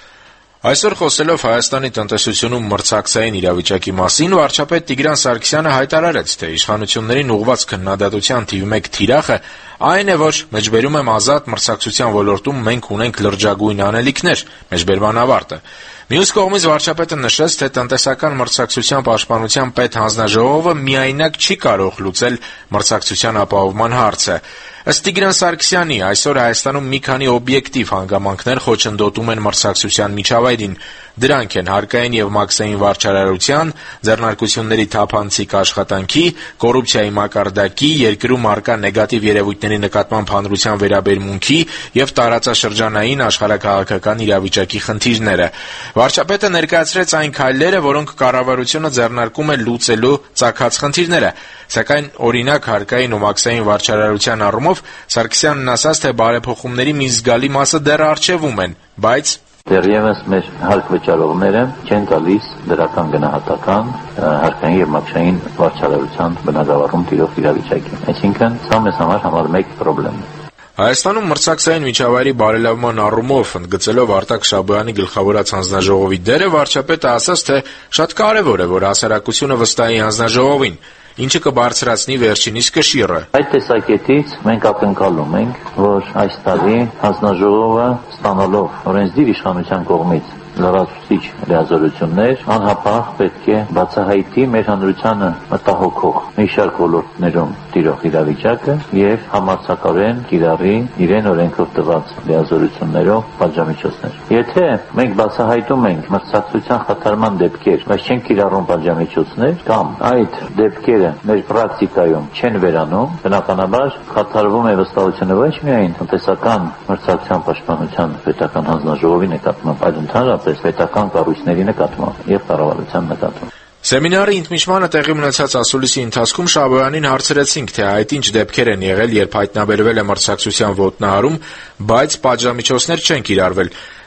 Այսօր խոսելով Հայաստանի տնտեսությունում մրցակցային իրավիճակի մասին, վարչապետ Տիգրան Սարգսյանը հայտարարեց, թե իշխանություններին ուղղված քննադատության թիվ 1 թիրախը այն է, որ մեջբերում եմ ազատ մրցակցության ոլորտում մենք ունենք լրջագույն անելիքներ, մեջբերման ավարտը։ Մյուս կողմից վարչապետը նշեց, թե տնտեսական մրցակցության պաշտպանության պետհանձնաժողովը միայնակ չի կարող լուծել մրցակցության ապահովման հարցը։ Ըստ Տիգրան Սարգսյանի, այսօր Հայաստանում մի քանի օբյեկտիվ հանգամանքներ խոչընդոտում են մրցակցության միջավայրին։ Դրանք են հարկային եւ մաքսային վարչարարության, ձեռնարկությունների թափանցիկ աշխատանքի, կոռուպցիայի մակարդակի, երկրում առկա նեգատիվ երևույթների նկատմամբ հանրության վերաբերմունքի եւ տարածաշրջանային աշխարհաքաղաքական իրավիճակի խնդիրները։ Վարչապետը ներկայացրեց այն քայլերը, որոնք կառավարությունը ձեռնարկում է լուծելու ծագած խնդիրները, սակայն օրինակ հարկային ու մաքսային վարչարարության առումով Սարգսյանն ասաց, թե բարեփոխումների մի զգալի մասը դեռ առջևում են, բայց դեռևս մեր հարկ վճարողները չեն տալիս դրական գնահատական հարկային եւ մաքսային վարչարարության բնագավառում տիրող իրավիճակին։ Այսինքն, սա մեզ համար մեկ խնդրեմ է։ Հայաստանում մրցակցային միջավայրի բարելավման առումով ընդգծելով Արտակ Շաբոյանի գլխավորած հանձնաժողովի դերը, վարչապետը ասաց, թե շատ կարևոր է, որ հասարակությունը վստահի հանձնաժողովին, ինչը կբարձրացնի վերջինիս կշիռը։ Այդ տեսակետից մենք ակնկալում ենք, որ այս տարի հանձնաժողովը ստանալով օրենսդիր իշխանության կողմից լրացուցիչ լիազորություններ, անհապաղ պետք է բացահայտի մեր հանրությանը մտահոգող մի շարք ոլորտներում տիրող իրավիճակը եւ համարձակորեն կիրառի իրեն օրենքով տված լիազորություններով պատժամիջոցներ։ Եթե մենք բացահայտում ենք մրցակցության խաթարման դեպքեր, բայց չենք կիրառում պատժամիջոցներ, կամ այդ դեպքերը մեր պրակտիկայում չեն վերանում, բնականաբար խաթարվում է վստահությունը ոչ միայն տնտեսական մրցակցության պաշտպանության պետական հանձնաժողովի նկատմամբ, այլ ընդհանրապես պետական կառույցների նկատմամբ եւ կառավարության նկատմամբ։ Սեմինարի ընդմիջմանը տեղի ունեցած ասուլիսի ընթացքում Շաբոյանին հարցրեցինք, թե այդ ինչ դեպքեր են եղել, երբ հայտնաբերվել է մրցակցության ոտնահարում, բայց պատժամիջոցներ չեն կիրառվել։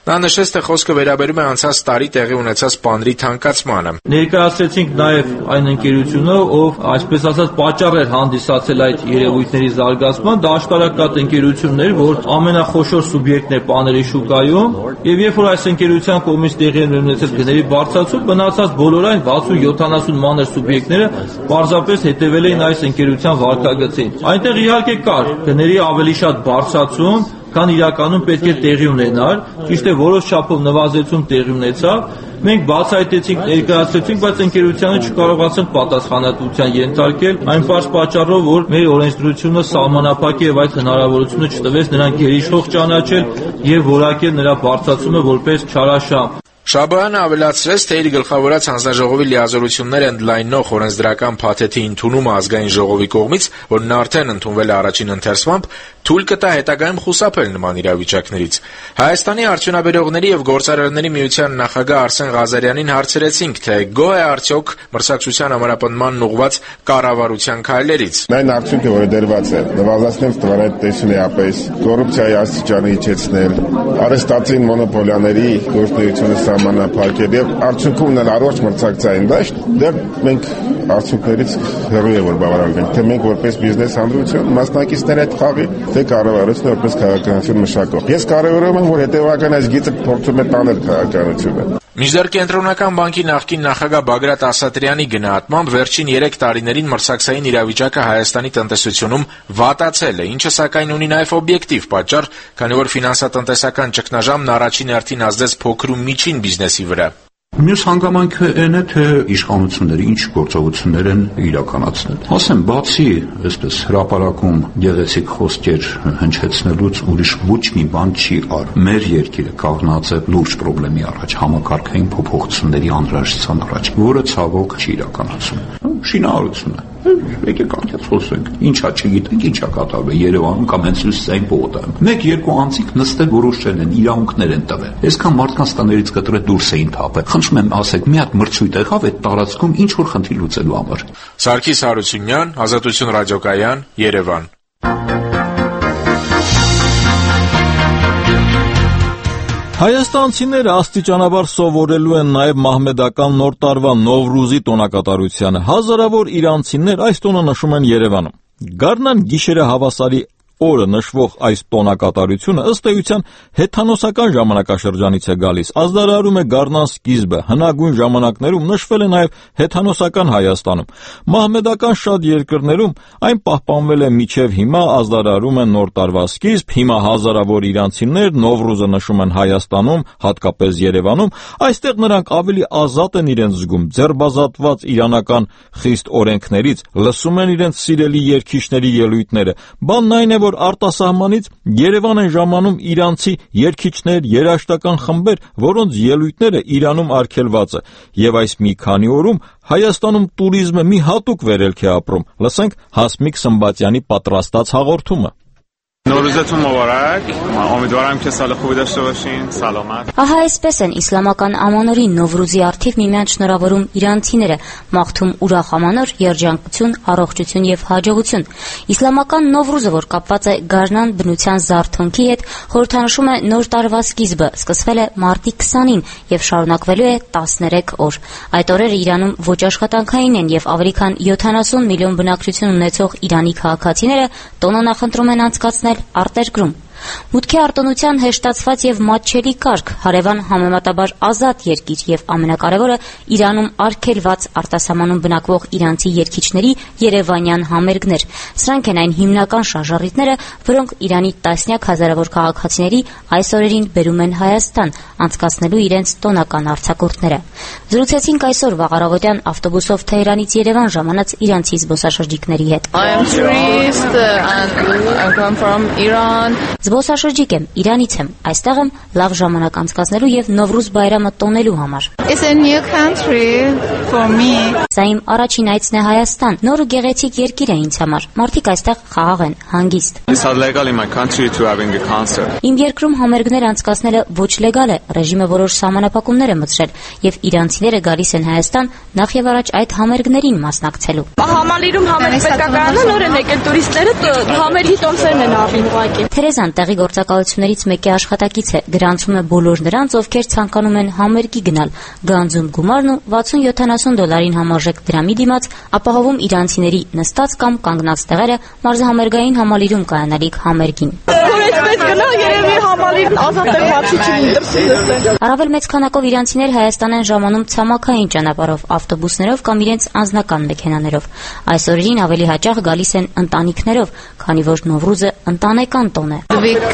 Նա նշեց, թե խոսքը վերաբերում է անցած տարի տեղի ունեցած պանրի թանկացմանը։ Ներկայացրեցինք նաև այն ընկերությունը, ով այսպես ասած պատճառ էր հանդիսացել այդ երևույթների զարգացման, դա աշտարակատ ընկերություններ, որ ամենախոշոր սուբյեկտն է պաների շուկայում, եւ երբ որ այս ընկերության կողմից տեղի ունեցել գների բարձրացում, մնացած բոլոր այն 60-70 մանր սուբյեկտները պարզապես հետևել էին այս ընկերության վարկագծին։ Այնտեղ իհարկե կար գների ավելի շատ բարձրացում, քան իրականում պետք է տեղի ունենար, ճիշտ է որոշ չափով նվազեցում տեղի ունեցավ, մենք բացահայտեցինք, ներկայացրեցինք, բայց ընկերությանը չկարողացանք պատասխանատվության ենթարկել, այն պարզ պատճառով, որ մեր օրենսդրությունը սահմանափակ է եւ այդ հնարավորությունը չտվեց նրան գերիշխող ճանաչել եւ որակել նրա բարձրացումը որպես չարաշահ։ Շաբոյանը ավելացրեց, թե իր գլխավորած հանձնաժողովի լիազորությունները ընդլայնող օրենսդրական փաթեթի ընդունումը ազգային ժողովի կողմից, որն արդեն ընդունվել է առաջին ընթերցմամբ, թույլ կտա հետագայում խուսափել նման իրավիճակներից։ Հայաստանի արդյունաբերողների եւ գործարարների միության նախագահ Արսեն Ղազարյանին հարցրեցինք, թե գոհ է արդյոք մրցակցության ամրապնդմանն ուղղված կառավարության քայլերից։ Այն արդյունքը, որը դրված է, նվազեցնել տվարատեսունի ապես, կոռուպցիայի աստիճանը իջեցնել, արհեստացին մոնոպոլիաների գործունեությունը սահմանափակել եւ արդյունքում ունենալ առողջ մրցակցային դաշտ, դեռ մենք արդյունքներից հեռու է որ բավարարվենք, թե մենք որպես բիզնես հանրություն մասնակիցներ այդ խաղի, թե կառավարությունը որպես քաղաքականություն մշակող։ Ես կարևորում եմ, որ հետեւական այս գիծը փորձում է տանել քաղաքականությունը։ Մինչդեռ Կենտրոնական բանկի նախկին նախագահ Բագրատ Ասատրյանի գնահատմամբ վերջին 3 տարիներին մրցակցային իրավիճակը Հայաստանի տնտեսությունում վատացել է, ինչը սակայն ունի նաև օբյեկտիվ պատճառ, քանի որ ֆինանսատնտեսական ճգնաժամն առաջին հերթին ազդեց փոքր ու միջին բիզնեսի վրա։ Մյուս հանգամանքը այն է, թե իշխանությունները ինչ գործողություններ են իրականացնել։ Ասեմ, բացի այսպես հրապարակում գեղեցիկ խոսքեր հնչեցնելուց ուրիշ ոչ մի բան չի արվում։ Մեր երկիրը կանգնած է լուրջ խնդրի առաջ, համակարգային փոփոխությունների անհրաժեշտության առաջ, որը ցավոք չի իրականացում։ Շինարարությունը եկեք անկեղծ խոսենք, ինչա չգիտենք, ինչա կատարվել Երևանում կամ հենց Հյուսիսային պողոտայում։ 1-2 անձիկ նստել որոշել են, իրավունքներ են տվել։ Այսքան մարդկանց տներից կտրել դուրս էին թափել։ Խնդրում եմ ասեք, մի հատ մրցույթ եղավ այդ տարածքում ինչ որ խնդիր լուծելու համար։ Սարգիս Հարությունյան, Ազատություն ռադիոկայան, Երևան։ Հայաստանցիները աստիճանաբար սովորելու են նաև մահմեդական նոր տարվա Նովրուզի տոնակատարությանը։ Հազարավոր իրանցիներ այս տոնը նշում են Երևանում։ Գարնան գիշերը հավասարի օրը նշվող այս տոնակատարությունը ըստ էության հեթանոսական ժամանակաշրջանից է գալիս, ազդարարում է գարնան սկիզբը, հնագույն ժամանակներում նշվել է նաև հեթանոսական Հայաստանում։ Մահմեդական շատ երկրներում այն պահպանվել է մինչև հիմա, ազդարարում է նոր տարվա սկիզբ, հիմա հազարավոր իրանցիներ Նովրուզը նշում են Հայաստանում, հատկապես Երևանում, այստեղ նրանք ավելի ազատ են իրենց զգում, ձեռբազատված իրանական խիստ օրենքներից, լսում են իրենց սիրելի երգիչների ելույթները։ Բանն այն է, որ արտասահմանից Երևան են ժամանում իրանցի երգիչներ, երաժշտական խմբեր, որոնց ելույթները Իրանում արգելված է, եւ այս մի քանի օրում Հայաստանում տուրիզմը մի հատուկ վերելք է ապրում։ Լսենք Հասմիկ Սմբատյանի պատրաստած հաղորդումը։ Նորուզتون مبارک. امیدوارم که سال خوبی داشته باشین. سلامت. Ահա այսպես են իսլամական ամանորի Նովրուզի արդիվ միմյանց շնորհավորում իրանցիները, մաղթում ուրախ ամանոր, երջանկություն, առողջություն եւ հաջողություն։ Իսլամական Նովրուզը, որ կապված է գարնան բնության զարթոնքի հետ, խորհրդանշում է նոր տարվա սկիզբը, սկսվել է մարտի 20-ին եւ շարունակվելու է 13 օր։ Այդ օրերը Իրանում ոչ աշխատանքային են եւ ավելի քան 70 միլիոն բնակչություն ունեցող Իրանի քաղաքացիները տոնը նախընտրում են անցկացնել արտերկրում։ Մուտքի արտոնության հեշտացված եւ մատչելի կարգ, հարևան համեմատաբար ազատ երկիր եւ ամենակարևորը Իրանում արգելված արտասահմանում բնակվող իրանցի երգիչների երևանյան համերգներ։ Սրանք են այն հիմնական շարժառիթները, որոնք Իրանի տասնյակ հազարավոր քաղաքացիների այս օրերին բերում են Հայաստան, անցկացնելու իրենց տոնական արձակուրդները։ Զրուցեցինք այսօր վաղարավոտյան ավտոբուսով Թեհրանից Երևան ժամանած իրանցի զբոսաշրջիկների հետ։ Զբոսաշրջիկ եմ, Իրանից եմ, այստեղ եմ լավ ժամանակ անցկացնելու եւ Նովրուզ բայրամը տոնելու համար։ for me. Սա իմ առաջին այցն է Հայաստան։ Նոր ու գեղեցիկ երկիր է ինձ համար։ Մարդիկ այստեղ խաղաղ են, հանգիստ։ It's illegal in my country to having a concert. Իմ երկրում համերգներ անցկացնելը ոչ լեգալ է։ Ռեժիմը որոշ սահմանափակումներ է մտցրել, եւ իրանցիները գալիս են Հայաստան նախ եւ առաջ այդ համերգներին մասնակցելու։ Համալիրում համերգ պետք է կայանա, նոր են եկել տուրիստները, համերգի տոմսերն են առնում ուղղակի։ Թերեզան տեղի գործակալություններից մեկի աշխատակից է, գրանցում է բոլոր նրանց, ովքեր ցանկանում են համերգի գնալ, գանձում գումարն ու $60-70 համարժեք դրամի դիմաց ապահովում իրանցիների նստած կամ կանգնած տեղերը մարզահամերգային համալիրում կայանալիք համերգին։ Առավել մեծ քանակով իրանցիներ Հայաստան են ժամանում ցամաքային ճանապարհով, ավտոբուսներով կամ իրենց անձնական մեքենաներով։ Այս օրերին ավելի հաճախ գալիս են ընտանիքներով, քանի որ Նովրուզը ընտանեկան տոն է։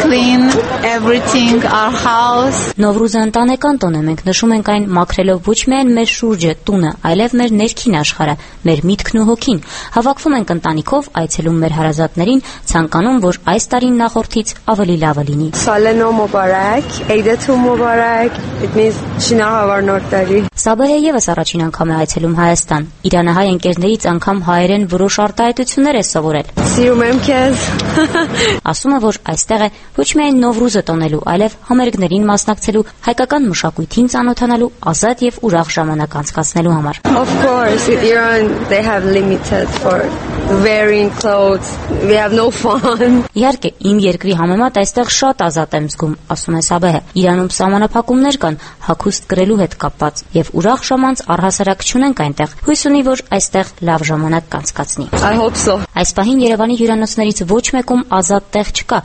Նովրուզը ընտանեկան տոն է, մենք նշում ենք այն մաքրելով ոչ միայն մեր շուրջը, տունը, այլև մեր ներքին աշխարհը, մեր միտքն ու հոգին։ Հավաքվում ենք ընտանիքով, այցելում մեր հարազատներին, ցանկանում, որ այս տարին նախորդից ավելի լավը լինի։ Սալենո մոբարակ, Էյդեթու մոբարակ, it means շինահավար նոր տարի։ Սաբեհը եւս առաջին անգամ է այցելում Հայաստան։ Իրանահայ ընկերներից անգամ հայերեն որոշ արտահայտություններ է սովորել։ Սիրում եմ քեզ։ Ասում է, որ այստեղ է ոչ միայն Նովրուզը տոնելու, այլև համերգներին մասնակցելու, հայկական մշակույթին ծանոթանալու, ազատ եւ ուրախ ժամանակ անցկացնելու համար։ Of course, in Iran they have limited for wearing clothes. We have no fun. Իհարկե, իմ երկրի համեմատ այստեղ շատ ազատ եմ զգում, ասում է Սաբեհը։ Իրանում սահմանափակումներ կան հագուստ կրելու հետ կապված եւ ուրախ ժամանց առհասարակ չունենք այնտեղ։ Հույս ունի, որ այստեղ լավ ժամանակ կանցկացնի։ I hope so. Այս պահին Երևանի հյուրանոցներից ոչ մեկում ազատ տեղ չկա։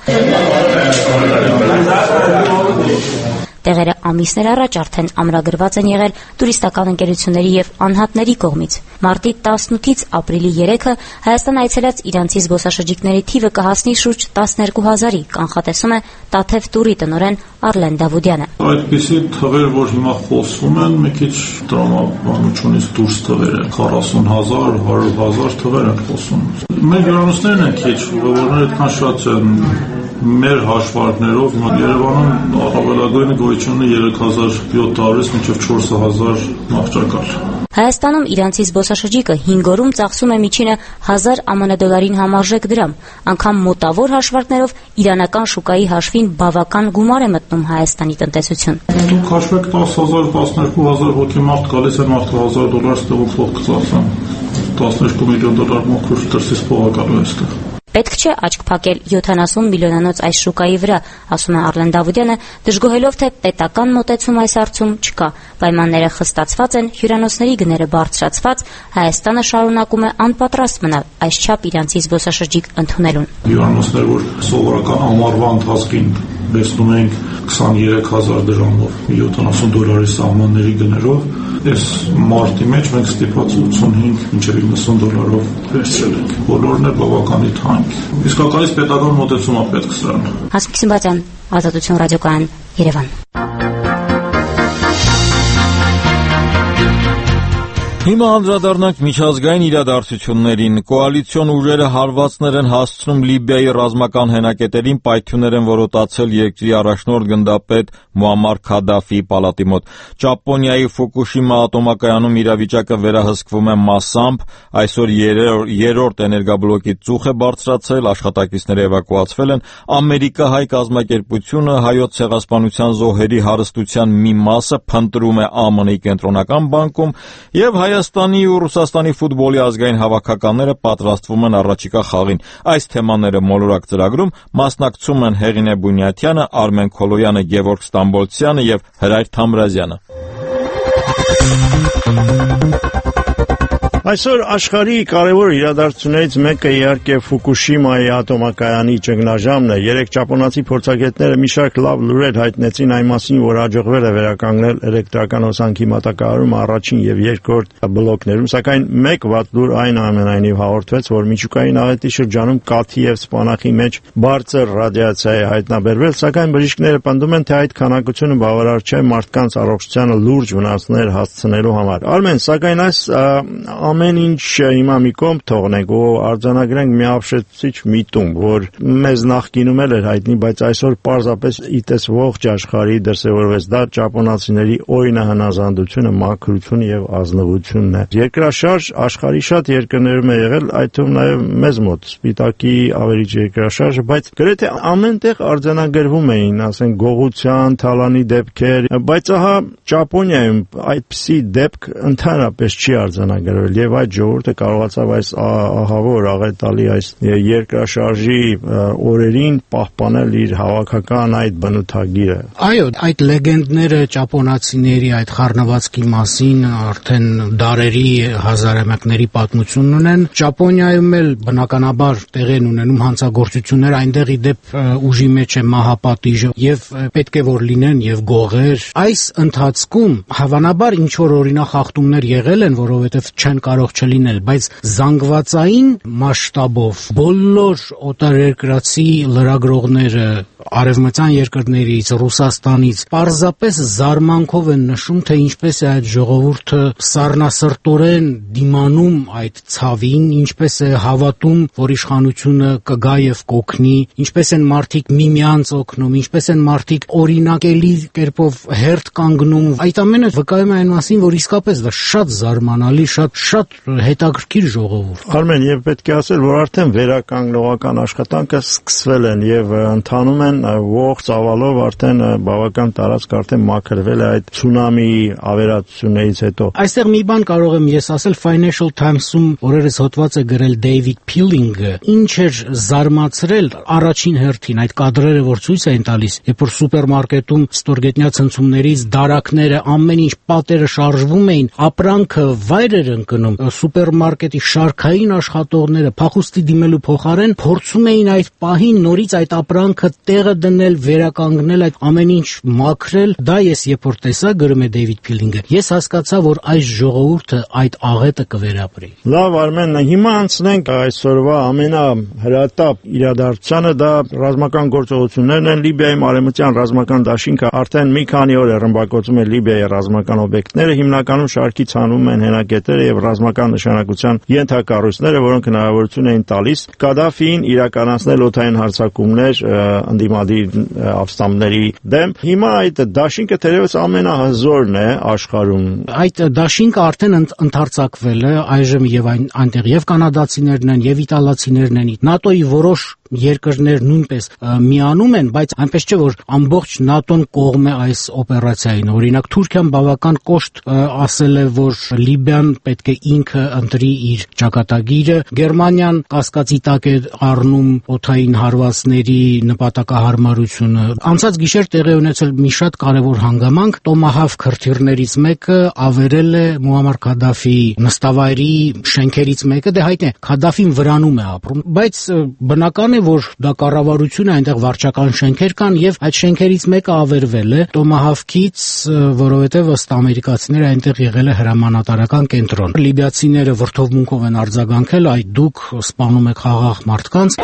Տեղերը ամիսներ առաջ արդեն ամրագրված են եղել տուրիստական ընկերությունների եւ անհատների կողմից։ Մարտի 18-ից ապրիլի 3-ը Հայաստան այցելած իրանցի զբոսաշրջիկների թիվը կհասնի շուրջ 12,000-ի, կանխատեսում է Տաթև տուրի տնօրեն Արլեն Դավուդյանը։ Այդպիսի թվեր, որ հիմա խոսում են, մի քիչ տրամաբանությունից դուրս թվեր են, 40,000, 100,000 թվեր են խոսում։ Մեր հյուրանոցներն են քիչ, ուղևորները այդքան շատ չեն։ Մեր հաշվարկներով Երևանում առավելագույնը գոյություն ունի 3700-ից մինչև 4000 մահճակալ։ Հայաստանում իրանցի զբոսաշրջիկը 5 օրում ծախսում է միջինը 1000 ԱՄՆ-դոլարին համարժեք դրամ, անգամ մոտավոր հաշվարկներով իրանական շուկայի հաշվին բավական գումար է մտնում Հայաստանի տնտեսություն։ Դուք հաշվեք 10,000-12,000 հոգի մարդ գալիս են մարդը $1000 ստեղում փող կծախսեն, $12 միլիոն մոխրուշ դրսից փող գալու է այստեղ։ Պետք չէ աչք փակել 70 միլիոնանոց այս շուկայի վրա, ասում է Արլեն Դավուդյանը, դժգոհելով, թե պետական մոտեցում այս հարցում չկա։ Պայմանները խստացված են, հյուրանոցների գները բարձրացված, Հայաստանը շարունակում է անպատրաստ մնալ այսչափ իրանցի զբոսաշրջիկ ընդունելուն։ Հյուրանոցներ, որ սովորական ամառվա ընթացքին վերցնում ենք 23,000 դրամով, $70 սահմանների գներով, այս մարտի մեջ մենք ստիպված 85 մինչև $90 վերցրել ենք։ Բոլորն է բավականի թանկ։ Իսկականից պետական մոտեցում է պետք սրան։ Հասմիկ Սմբատյան, Ազատություն ռադիոկայան, Երևան։ Հիմա անդրադառնանք միջազգային իրադարձություններին։ Կոալիցիոն ուժերը հարվածներ են հասցնում Լիբիայի ռազմական հենակետերին, պայթյուններ են որոտացել երկրի առաջնորդ գնդապետ Մուամմար Քադաֆիի պալատի մոտ։ Ճապոնիայի Ֆուկուշիմա ատոմակայանում իրավիճակը վերահսկվում է մասամբ, այսօր երրորդ էներգաբլոկի ծուխ է բարձրացել, աշխատակիցները էվակուացվել են, ամերիկահայ կազմակերպությունը հայոց ցեղասպանության զոհերի հարստության մի մասը փնտրում է ԱՄՆ-ի կենտրոնական բանկում եւ Հայաստանի ու Ռուսաստանի ֆուտբոլի ազգային հավաքականները պատրաստվում են առաջիկա խաղին։ Այս թեմաները մոլորակ ծրագրում մասնակցում են Հեղինե Բունյաթյանը, Արմեն Քոլոյանը, Գևորգ Ստամբոլցյանը եւ Հրայր Թամրազյանը։ Այսօր աշխարհի կարևոր իրադարձություններից մեկը իհարկե Ֆուկուշիմայի ատոմակայանի ճգնաժամն է։ Երեք ճապոնացի փորձագետները մի շարք լավ լուրեր հայտնեցին այն մասին, որ հաջողվել է վերականգնել էլեկտրական հոսանքի մատակարարումը առաջին եւ երկրորդ բլոկներում, սակայն մեկ վատ լուր այնուամենայնիվ հաղորդվեց, որ միջուկային աղետի շրջանում կաթի եւ սպանախի մեջ բարձր ռադիացիա է հայտնաբերվել, սակայն բժիշկները պնդում են, թե այդ քանակությունը բավարար չէ մարդկանց առողջությանը լուրջ վնասներ հասցնելու համար։ Արմեն, սակայն այս ամեն ինչ հիմա մի կողմ թողնենք ու արձանագրենք մի ապշեցիչ միտում, որ մեզ նախկինում էր հայտնի, բայց այսօր պարզապես իտես ողջ աշխարհի դրսևորվեց, դա ճապոնացիների օրինահնազանդությունը, մաքրությունը եւ ազնվությունն է։ Երկրաշարժ աշխարհի շատ երկրներում է եղել, այդ թվում նաեւ մեզ մոտ Սպիտակի ավերիչ երկրաշարժը, բայց գրեթե ամենտեղ արձանագրվում էին, ասենք, գողության, թալանի դեպքեր, բայց ահա Ճապոնիայում այդպիսի դեպք ընդհանրապես չի արձանագրվել եւ այդ ժողովուրդը կարողացավ այս ահավոր աղետալի այս երկրաշարժի օրերին պահպանել իր հավաքական այդ բնութագիրը։ Այո, այդ լեգենդները ճապոնացիների այդ խառնվածքի մասին արդեն դարերի, հազարամյակների պատմություն ունեն։ Ճապոնիայում էլ բնականաբար տեղի են ունենում հանցագործություններ, այնտեղ ի դեպ ուժի մեջ է մահապատիժը եւ պետք է որ լինեն եւ գողեր։ Այս ընթացքում հավանաբար ինչ որ օրինախախտումներ եղել են, որովհետեւ չեն կարող չլինել, բայց զանգվածային մասշտաբով բոլոր օտարերկրացի լրագրողները արևմտյան երկրներից, Ռուսաստանից պարզապես զարմանքով են նշում, թե ինչպես է այդ ժողովուրդը սառնասրտորեն դիմանում այդ ցավին, ինչպես է հավատում, որ իշխանությունը կգա եւ կօգնի, ինչպես են մարդիկ միմյանց օգնում, ինչպես են մարդիկ օրինակելի կերպով հերթ կանգնում։ Այդ ամենը վկայում է այն մասին, որ իսկապես դա շատ զարմանալի, շատ հետաքրքիր ժողովուրդ։ Արմեն, եւ պետք է ասել, որ արդեն վերականգնողական աշխատանքը սկսվել են եւ ընթանում են ողջ ծավալով, արդեն բավական տարածք արդեն մաքրվել է այդ ցունամի ավերածություններից հետո։ Այստեղ մի բան կարող եմ ես ասել, Financial Times-ում օրերս հոդված է գրել David Pilling-ը, ինչ էր զարմացրել առաջին հերթին այդ կադրերը, որ ցույց էին տալիս, երբ որ սուպերմարկետում ստորգետնյա ցնցումներից դարակները, ամեն ինչ պատերը շարժվում էին, ապրանքը վայր էր ընկնում, սուպերմարկետի շարքային աշխատողները փախուստի դիմելու փոխարեն փորձում էին այդ պահին նորից այդ ապրանքը տեղը դնել, վերականգնել, այդ ամեն ինչ մաքրել։ Դա ես երբ որ տեսա, գրում է David Pilling-ը, ես հասկացա, որ այս ժողովուրդը այդ աղետը կվերապրի։ Լավ, Արմեն, հիմա անցնենք այսօրվա ամենահրատապ իրադարձությանը, դա ռազմական գործողություններն են։ Լիբիայում արևմտյան ռազմական դաշինքը արդեն մի քանի օր է ռմբակոծում է Լիբիայի ռազմական օբյեկտները, հիմնականում շարքից հանվում են հենակետերը եւ ռազմական նշանակության ենթակառույցները, որոնք հնարավորություն էին տալիս Կադաֆիին իրականացնել օդային հարձակումներ ընդդիմադիր ավստամբների դեմ։ Հիմա այդ դաշինքը թերևս ամենահզորն է աշխարհում։ Այդ դաշինքը արդեն ընդարձակվել է, այժմ եւ այնտեղ եւ կանադացիներն են, եւ իտալացիներն են, ՆԱՏՕ-ի որոշ երկրներ նույնպես միանում են, բայց այնպես չէ, որ ամբողջ ՆԱՏՕ-ն կողմ է այս օպերացիային։ Օրինակ Թուրքիան բավական կոշտ ասել է, որ Լիբիան պետք է ինքը ընտրի իր ճակատագիրը, Գերմանիան կասկածի տակ է առնում օդային հարվածների նպատակահարմարությունը։ Անցած գիշեր տեղի ունեցել մի շատ կարևոր հանգամանք, Տոմահավք հրթիռներից մեկը ավերել է Մուամմար Քադաֆիի նստավայրի շենքերից մեկը, դե հայտնի է, Քադաֆին վրանում է ապրում, բայց բնական է, որ դա կառավարություն է, այնտեղ վարչական շենքեր կան եւ այդ շենքերից մեկը ավերվել է Տոմահավքից, որովհետեւ ըստ ամերիկացիները այնտեղ եղել է հրամանատարական կենտրոն։ Լիբիացիները վրդովմունքով են արձագանքել, այդ դուք սպանում եք խաղաղ մարդկանց։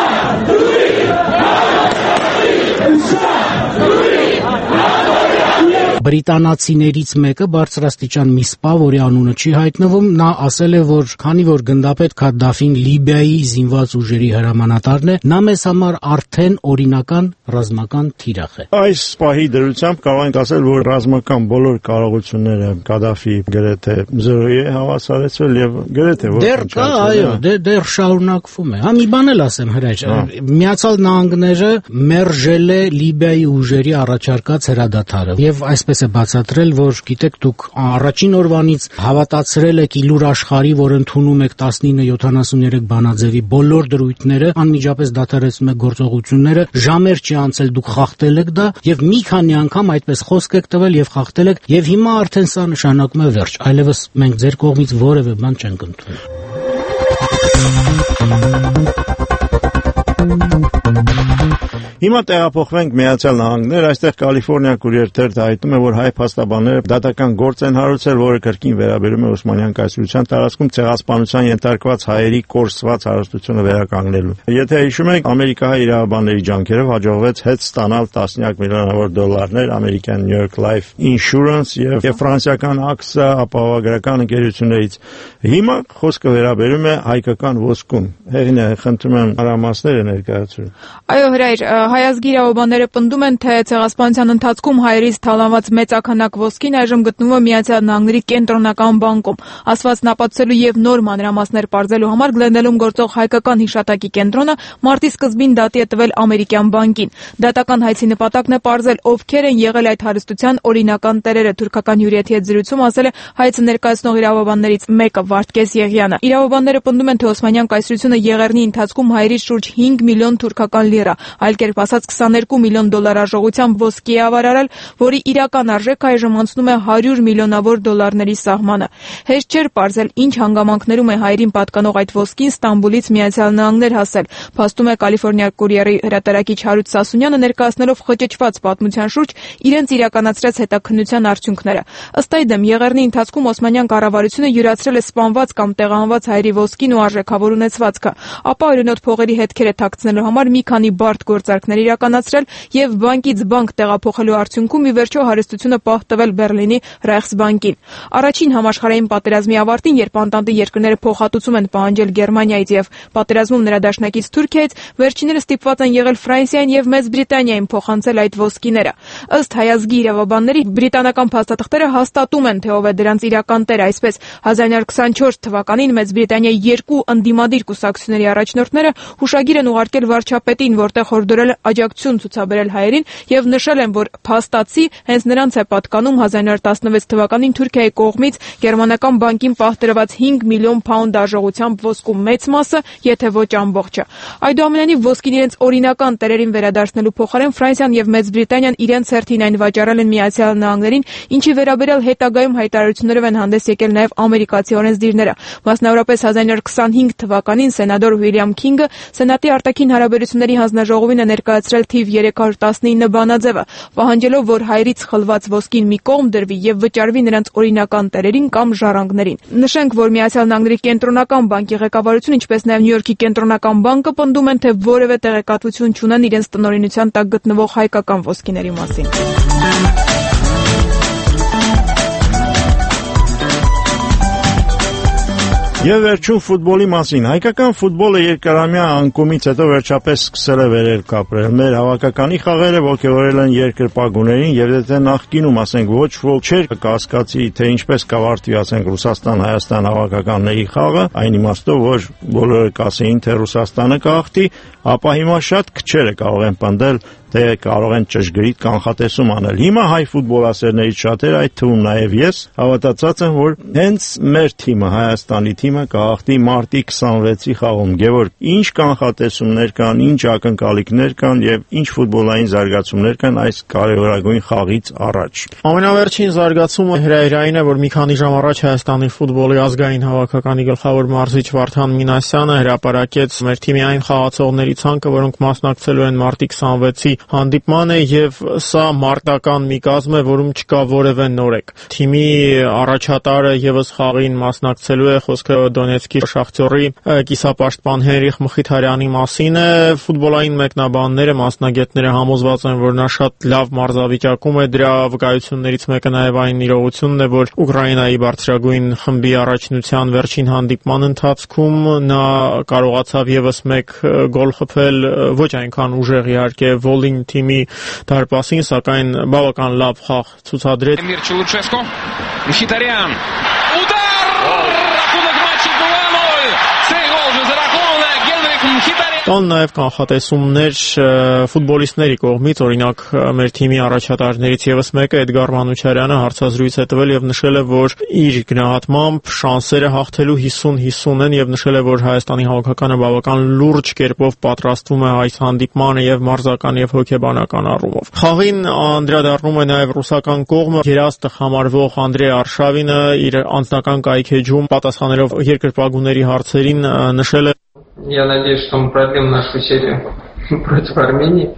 Բրիտանացիներից մեկը բարձրաստիճան մի սպա, որի անունը չի հայտնվում, նա ասել է, որ քանի որ գնդապետ Քադաֆին Լիբիայի զինված ուժերի հրամանատարն է, նա մեզ համար արդեն օրինական ռազմական թիրախ է։ Այս պահի դրությամբ կարող ենք ասել, որ ռազմական բոլոր կարողությունները Կադաֆի գրեթե զրոյի է հավասարեցվել եւ գրեթե ոչ դեռ կա, այո, դեռ շարունակվում է։ Հա մի բան էլ ասեմ, հրաչ, Միացյալ Նահանգները մերժել է Լիբիայի ուժերի առաջարկած հրադադարը եւ այսպես է բացատրել, որ գիտեք դուք առաջին օրվանից հավատացրել եք իլուր աշխարհի, որ ընդունում եք 1973 բանաձևի բոլոր դրույթները, անմիջապես դադարեցնում եք գործողությունները, ժամեր չի անցել դուք խախտել եք դա եւ մի քանի անգամ այդպես խոսք եք տվել եւ խախտել եք եւ հիմա արդեն սա նշանակում է վերջ, այլևս մենք ձեր կողմից որևէ բան չենք ընդունում։ Հիմա տեղափոխվենք Միացյալ Նահանգներ, այստեղ Կալիֆոռնիա Courier թերթը հայտնում է, որ հայ փաստաբանները դատական գործ են հարուցել, որը կրկին վերաբերում է Օսմանյան կայսրության տարածքում ցեղասպանության ենթարկված հայերի կորսված հարստությունը վերականգնելու։ Եթե հիշում եք, ամերիկահայ իրավաբանների ջանքերով հաջողվեց հետ ստանալ տասնյակ միլիոնավոր դոլարներ American New York Life Insurance եւ ֆրանսիական AXA ապահովագրական ընկերություններից։ Հիմա խոսքը վերաբերում է հայկական ոսկուն։ Հեղինե, խնդրում եմ արամասները ներկայացրու։ Այո, հրայր, հայազգի իրավաբանները պնդում են, թե ցեղասպանության ընթացքում հայերից թալանված մեծաքանակ ոսկին այժմ գտնվում է Միացյալ Նահանգների կենտրոնական բանկում։ Ասվածն ապացուցելու եւ նոր մանրամասներ պարզելու համար Գլենդելում գործող հայկական հիշատակի կենտրոնը մարտի սկզբին դատի է տվել ամերիկյան բանկին։ Դատական հայցի նպատակն է պարզել, ովքեր են եղել այդ հարստության օրինական տերերը։ Թուրքական հյուրիեթի հետ զրույցում ասել է հայցը ներկայացնող իրավաբաններից մեկը Վարդգես Եղյանը։ Իրավաբանները պնդում են, թե Օսմանյան կայսրությունը եղեռնի ընթացքում հայերից շուրջ 5 միլիոն թուրքական լիրա, այլ կերպ ասած 22 միլիոն դոլար արժողությամբ ոսկի է ավարարել, որի իրական արժեքը այժմ անցնում է 100 միլիոնավոր դոլարների սահմանը։ Հեշտ չէր պարզել, ինչ հանգամանքներում է հայերին պատկանող այդ ոսկին Ստամբուլից Միացյալ Նահանգներ հասել, փաստում է Կալիֆոռնիա Courier-ի հրատարակիչ Հարութ Սասունյանը, ներկայացնելով խճճված պատմության շուրջ իրենց իրականացրած հետաքննության արդյունքները։ Ըստ այդմ, եղեռնի ընթացքում Օսմանյան կառավարությունը յուրացրել է սպանված կամ տեղահանված հայերի ոսկին ու արժեքավոր ունեցվածքը, ապա օրինոտ փողերի հետքերը թաքցնելու համար մի քանի բարդ գործարքներ իրականացրել եւ բանկից բանկ տեղափոխելու արդյունքում ի վերջո հարստությունը պահ տվել Բեռլինի Ռայխսբանկին։ Առաջին համաշխարհային պատերազմի ավարտին, երբ Անտանտի երկրները փոխհատուցում են պահանջել Գերմանիայից եւ պատերազմում նրա դաշնակից Թուրքիայից, վերջինները ստիպված են եղել Ֆրանսիային եւ Մեծ Բրիտանիային փոխանցել այդ ոսկիները։ Ըստ հայազգի իրավաբանների, բրիտանական փաստաթղթերը հաստատում են, թե ով է դրանց իրական տերը, այսպես 1924 թվականին Մեծ Բրիտանիայի երկու ընդդիմադիր կուսակցությունների առաջնորդները հուշագիր են ուղարկել վարչապետին, որտեղ հորդորել աջակցություն ցուցաբերել հայերին եւ նշել են, որ փաստացի հենց նրանց է պատկանում 1916 թվականին Թուրքիայի կողմից գերմանական բանկին պահտրված 5 միլիոն փաունդ արժողությամբ ոսկու մեծ մասը, եթե ոչ ամբողջը։ Այդուամենայնիվ ոսկին իրենց օրինական տերերին վերադարձնելու փոխարեն Ֆրանսիան եւ Մեծ Բրիտանիան իրենց հերթին այն վաճառել են Միացյալ Նահանգներին, ինչի վերաբերյալ հետագայում հայտարարություններով են հանդես եկել նաեւ ամերիկացի օրենսդիրները։ Մասնավորապես 1925 թվականին սենատոր Ուիլյամ Քինգը Սենատի արտաքին հարաբերությունների հանձնաժողովին է ներկայացրել թիվ 319 բանաձևը, պահանջելով, որ հայերից խլված ոսկին մի կողմ դրվի եւ վճարվի նրանց օրինական տերերին կամ ժառանգներին։ Նշենք, որ Միացյալ Նահանգների կենտրոնական բանկի ղեկավարությունը, ինչպես նաեւ Նյու Յորքի կենտրոնական բանկը պնդում են, թե որևէ տեղեկատվություն չունեն իրենց տնօրինության տակ գտնվող հայկական ոսկիների մասին։ Եվ վերջում ֆուտբոլի մասին։ Հայկական ֆուտբոլը երկարամյա անկումից հետո վերջապես սկսել է վերել կապրել։ Մեր հավաքականի խաղերը ոգևորել են երկրպագուներին, եւ եթե նախկինում, ասենք, ոչ ոք չէր կասկածի, թե ինչպես կավարտվի, ասենք, Ռուսաստան-Հայաստան հավաքականների խաղը, այն իմաստով, որ բոլորը կասեին, թե Ռուսաստանը կհաղթի, ապա հիմա շատ քչերը կարող են պնդել, թե կարող են ճշգրիտ կանխատեսում անել։ Հիմա հայ ֆուտբոլասերներից շատերը, այդ թվում նաև ես, հավատացած են, որ հենց մեր թիմը, Հայաստանի թիմը կհաղթի մարտի 26-ի խաղում։ Գևորգ, ինչ կանխատեսումներ կան, ինչ ակնկալիքներ կան եւ ինչ ֆուտբոլային զարգացումներ կան այս կարևորագույն խաղից առաջ։ Ամենավերջին զարգացումը հրայրային է, որ մի քանի ժամ առաջ Հայաստանի ֆուտբոլի ազգային հավաքականի գլխավոր մարզիչ Վարդան Մինասյանը հրապարակեց մեր թիմի այն խաղացողների ցանկը, որոնք մասնակցելու են մարտի 26-ի հանդիպման է եւ սա մարտական մի կազմ է, որում չկա որևէ նորեկ։ Թիմի առաջատարը եւս խաղին մասնակցելու է, խոսքը Դոնեցկի Շախտյորի կիսապաշտպան Հենրիխ Մխիթարյանի մասին է։ Ֆուտբոլային մեկնաբանները, մասնագետները համոզված են, որ նա շատ լավ մարզավիճակում է։ Դրա վկայություններից մեկը նաեւ այն իրողությունն է, որ Ուկրաինայի բարձրագույն խմբի առաջնության վերջին հանդիպման ընթացքում նա կարողացավ եւս մեկ գոլ խփել, ոչ այնքան ուժեղ իհարկե Volin թիմի դարպասին, սակայն բավական լավ խաղ ցուցադրեց։ Mircea Lucescu, Mkhitaryan. Udar! Rachunок матча 2-0. Цей гол вже зарахований Генрих Mkhitaryan. Կան նաև կանխատեսումներ ֆուտբոլիստների կողմից, օրինակ մեր թիմի առաջատարներից եւս մեկը Էդգար Մանուչարյանը հարցազրույց է տվել եւ նշել է, որ իր գնահատմամբ շանսերը հաղթելու 50-50 են եւ նշել է, որ Հայաստանի հավաքականը բավական լուրջ կերպով պատրաստվում է այս հանդիպմանը եւ մարզական եւ հոգեբանական առումով։ Խաղին անդրադառնում է նաեւ ռուսական կողմը, երաստը համարվող Անդրեյ Արշավինը իր անձնական կայքեջում պատասխանելով երկրպագուների հարցերին նշել է. Я надеюсь, что мы продлим нашу серию против Армении.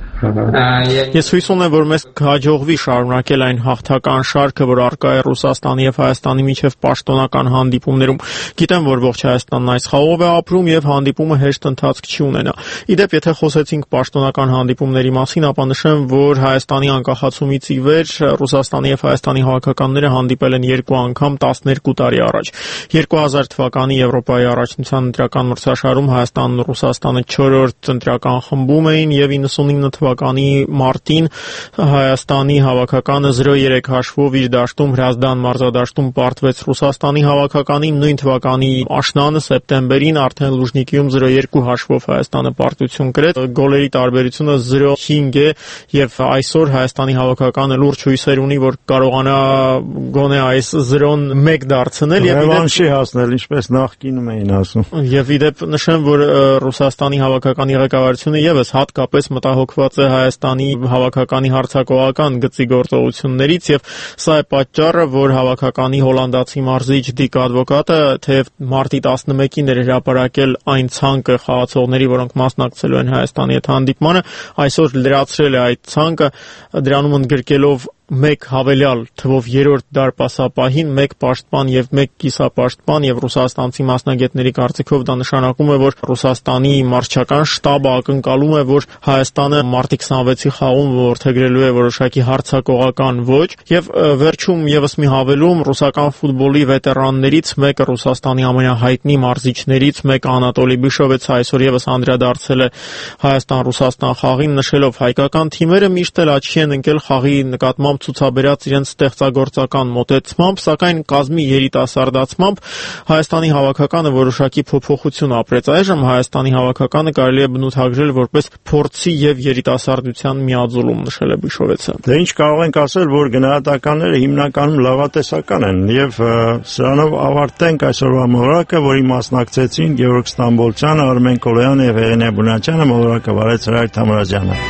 Ես հույս ունեմ, որ մեզ կհաջողվի շարունակել այն հաղթական շարքը, որ առկա է Ռուսաստանի եւ Հայաստանի միջև պաշտոնական հանդիպումներում։ Գիտեմ, որ ողջ Հայաստանն այս խաղով է ապրում եւ հանդիպումը հեշտ ընթացք չի ունենա։ Իդեպ, եթե խոսեցինք պաշտոնական հանդիպումների մասին, ապա նշեմ, որ Հայաստանի անկախացումից ի վեր Ռուսաստանի եւ Հայաստանի հավաքականները հանդիպել են երկու անգամ 12 տարի առաջ։ 2000 թվականի Եվրոպայի առաջնության ընտրական մրցաշարում Հայաստանն ու Ռուսաստանը 4-րդ ընտրական խմբում էին եւ 99 թվականի մարտին Հայաստանի հավաքականը 0-3 հաշվով իր դաշտում Հրազդան մարզադաշտում պարտվեց Ռուսաստանի հավաքականին, նույն թվականի աշնանը սեպտեմբերին արդեն Լուժնիկիում 0-2 հաշվով Հայաստանը պարտություն կրեց։ Գոլերի տարբերությունը 0-5 է եւ այսօր Հայաստանի հավաքականը լուրջ հույսեր ունի, որ կարողանա գոնե այս 0-1 դարձնել եւ ռևանշի հասնել, ինչպես նախկինում էին ասում։ Եվ իդեպ նշեմ, որ Ռուսաստանի հավաքականի ղեկավարությունը եւս հատկապես մտահոգված է Հայաստանի հավաքականի հարձակողական գծի գործողություններից եւ սա է պատճառը, որ հավաքականի հոլանդացի մարզիչ Դիկ Ադվոկատը թեև մարտի 11-ին էր հրապարակել այն ցանկը խաղացողների, որոնք մասնակցելու են Հայաստանի հետ հանդիպմանը, այսօր լրացրել է այդ ցանկը, դրանում ընդգրկելով մեկ հավելյալ թվով երրորդ դարպասապահին, մեկ պաշտպան եւ մեկ կիսապաշտպան եւ ռուսաստանցի մասնագետների կարծիքով դա նշանակում է, որ Ռուսաստանի մարզչական շտաբը ակնկալում է, որ Հայաստանը մարտի 26-ի խաղում որդեգրելու է որոշակի հարձակողական ոճ եւ վերջում եւս մի հավելում ռուսական ֆուտբոլի վետերաններից մեկը Ռուսաստանի ամենահայտնի մարզիչներից մեկը Անատոլի Բիշովեցը այսօր եւս անդրադարձել է Հայաստան-Ռուսաստան խաղին, նշելով հայկական թիմերը միշտ էլ աչքի են ընկել խաղի նկատմամբ ցուցաբերած իրենց ստեղծագործական մոտեցմամբ, սակայն կազմի երիտասարդացմամբ Հայաստանի հավաքականը որոշակի փոփոխություն ապրեց։ Այժմ Հայաստանի հավաքականը կարելի է բնութագրել որպես փորձի եւ երիտասարդության միաձուլում, նշել է Բիշովեցը։ Դե ինչ կարող ենք ասել, որ գնահատականները հիմնականում լավատեսական են եւ սրանով ավարտենք այսօրվա մոլորակը, որի մասնակցեցին Գեորգ Ստամբոլցյանը, Արմեն Կոլոյանը եւ Հեղինե Բունյանը, մոլորակը վարեց Հրայր Թամրազյանը։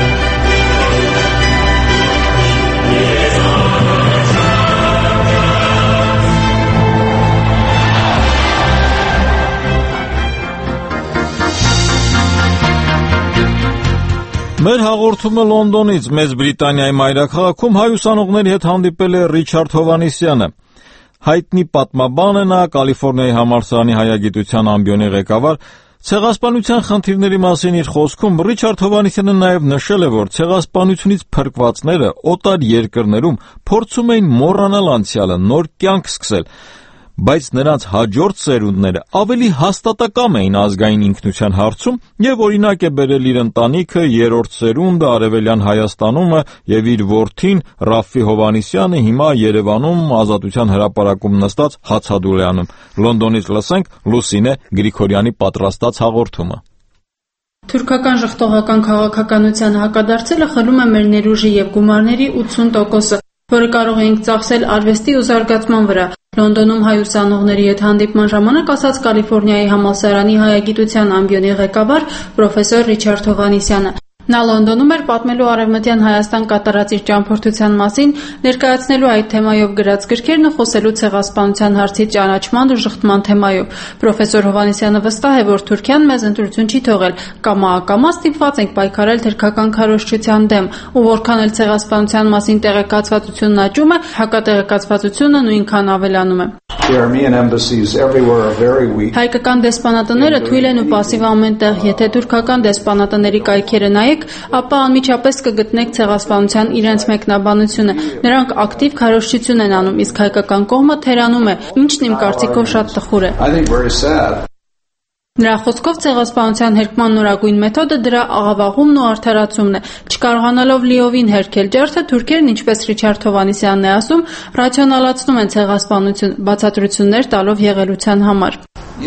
Մեր հաղորդումը Լոնդոնից Մեծ Բրիտանիայի մայրաքաղաքում հայ ուսանողների հետ հանդիպել է Ռիչարդ Հովհաննիսյանը։ Հայտնի պատմաբան է նա, Կալիֆոռնիայի համալսարանի հայագիտության ամբիոնի ղեկավար։ Ցեղասպանության խնդիրների մասին իր խոսքում Ռիչարդ Հովհաննիսյանը նաև նշել է, որ ցեղասպանությունից փրկվածները օտար երկրներում փորձում էին մոռանալ անցյալը, նոր կյանք սկսել, բայց նրանց հաջորդ սերունդները ավելի հաստատակամ էին ազգային ինքնության հարցում եւ օրինակ է բերել իր ընտանիքը, երրորդ սերունդը Արևելյան Հայաստանումը եւ իր որդին Ռաֆֆի Հովհաննիսյանը հիմա Երևանում Ազատության հրապարակում նստած հացադուլ է անում։ Լոնդոնից լսենք Լուսինե Գրիգորյանի պատրաստած հաղորդումը։ Թուրքական ժխտողական քաղաքականության հակադարձելը խլում է մեր ներուժի եւ գումարների 80%-ը, որը կարող ենք ծախսել արվեստի ու զարգացման վրա։ Լոնդոնում հայ ուսանողների հետ հանդիպման ժամանակ ասաց Կալիֆոռնիայի համալսարանի հայագիտության ամբիոնի ղեկավար պրոֆեսոր Ռիչարդ Հովհաննիսյանը։ Նա Լոնդոնում էր պատմելու Արևմտյան Հայաստան կատարած իր ճամփորդության մասին, ներկայացնելու այդ թեմայով գրած գրքերն ու խոսելու ցեղասպանության հարցի ճանաչման ու շղթման թեմայով։ Պրոֆեսոր Հովհաննիսյանը վստահ է, որ Թուրքիան մեզ ընտրություն չի թողել, կամա-ակամա ստիպված ենք պայքարել թրքական քարոզչության դեմ, ու որքան էլ ցեղասպանության մասին տեղեկացվածությունն աճում է, հակատեղեկացվածությունը նույնքան ավելանում է։ Հայկական դեսպանատները թույլ են ու պասիվ ամենտեղ, եթե թուրքական դեսպանատների կայքերը նայեք, ապա անմիջապես կգտնեք ցեղասպանության իրենց մեկնաբանությունը։ Նրանք ակտիվ քարոզչություն են անում, իսկ հայկական կողմը թերանում է, ինչն իմ կարծիքով շատ տխուր է։ Նրա խոսքով ցեղասպանության հերկման նորագույն մեթոդը դրա աղավաղումն ու արդարացումն է։ Չկարողանալով լիովին հերքել ջարդը, թուրքերն, ինչպես Ռիչարդ Հովհաննիսյանն է ասում, ռացիոնալացնում են ցեղասպանություն, բացատրություններ տալով եղելության համար։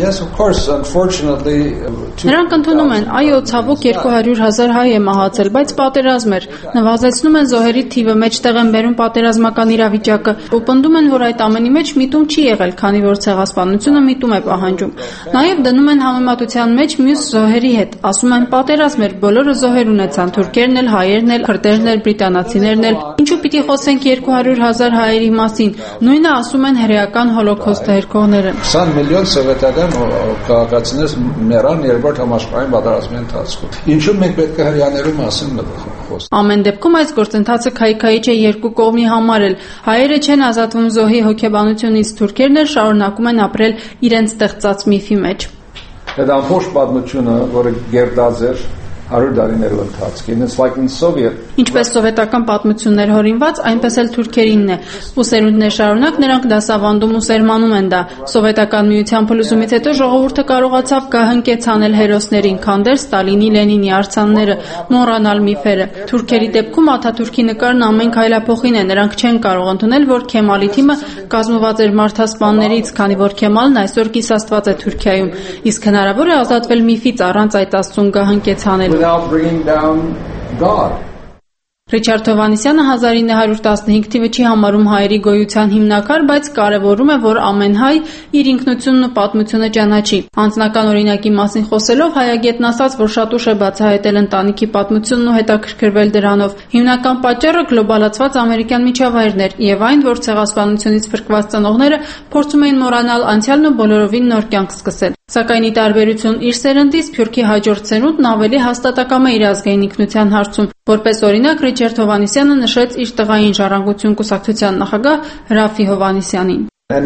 Նրանք ընդունում են, այո, ցավոք 200,000 հայ է մահացել, բայց պատերազմ էր։ Նվազեցնում են զոհերի թիվը, մեջտեղ են բերում պատերազմական իրավիճակը, ու պնդում են, որ այդ ամենի մեջ միտում չի եղել, քանի որ ցեղասպանությունը միտում է պահանջում։ Նաև դնում են համեմատության մեջ մյուս զոհերի հետ, ասում են պատերազմ էր, բոլորը զոհեր ունեցան, թուրքերն էլ, հայերն էլ, քրդերն էլ, բրիտանացիներն էլ։ Ինչու պիտի խոսենք 200,000 հայերի մասին։ Նույնը ասում են հրեական հոլոքոստը հերքողները։ 20 միլիոն սովետական են քաղաքացիներս մեռան երկրորդ համաշխարհային պատերազմի ընթացքում։ Ինչու մենք պետք է հрьяաներու մասին խոսենք։ Ամեն դեպքում այս գործընթացը քայքայիչ է երկու կողմի համար էլ։ Հայերը չեն ազատվում զոհի հոգեբանությունից, թուրքերն էլ շարունակում են ապրել իրենց ստեղծած միֆի մեջ։ Այդ ամբողջ պատմությունը, որը գերդաձ էր 100 տարիներու ընթացքին, it's like in Soviet. Ինչպես սովետական պատմություններ հորինված, այնպես էլ թուրքերինն է։ Ուսերունդներ շարունակ նրանք դասավանդում ու սերմանում են դա։ Սովետական միության փլուզումից հետո ժողովուրդը կարողացավ գահընկեց անել հերոսներին, քանդել Ստալինի, Լենինի արձանները, մոռանալ միֆերը։ Թուրքերի դեպքում Աթաթուրքի նկարն ամեն քայլափոխին է։ Նրանք չեն կարող ընդունել, որ Քեմալի թիմը կազմված էր մարդասպաններից, քանի որ Քեմալն այսօր կիսաստված է Թուրքիայում։ Իսկ հնարավոր է ազատվել միֆից առանց այդ աստծուն գահընկեց անել։ Without bringing down God. Ռիչարդ Հովհաննիսյանը 1915 թիվը չի համարում հայերի գոյության հիմնակար, բայց կարևորում է, որ ամեն հայ իր ինքնությունն ու պատմությունը ճանաչի։ Անձնական օրինակի մասին խոսելով հայագետն ասաց, որ շատ ուշ է բացահայտել ընտանիքի պատմությունն ու հետաքրքրվել դրանով։ Հիմնական պատճառը գլոբալացված ամերիկյան միջավայրն էր եւ այն, որ ցեղասպանությունից փրկված ծնողները փորձում էին մոռանալ անցյալն ու բոլորովին նոր կյանք սկսել։ Սակայն ի տարբերություն իր սերնդից, Սփյուռքի հաջորդ սերունդն ավելի հաստատակամ է իր ազգային ինքնության հարցում։ Որպես օրինակ, Ռիչարդ Հովհաննիսյանը նշեց իր տղային Ժառանգություն կուսակցության նախագահ Ռաֆի Հովհաննիսյանին։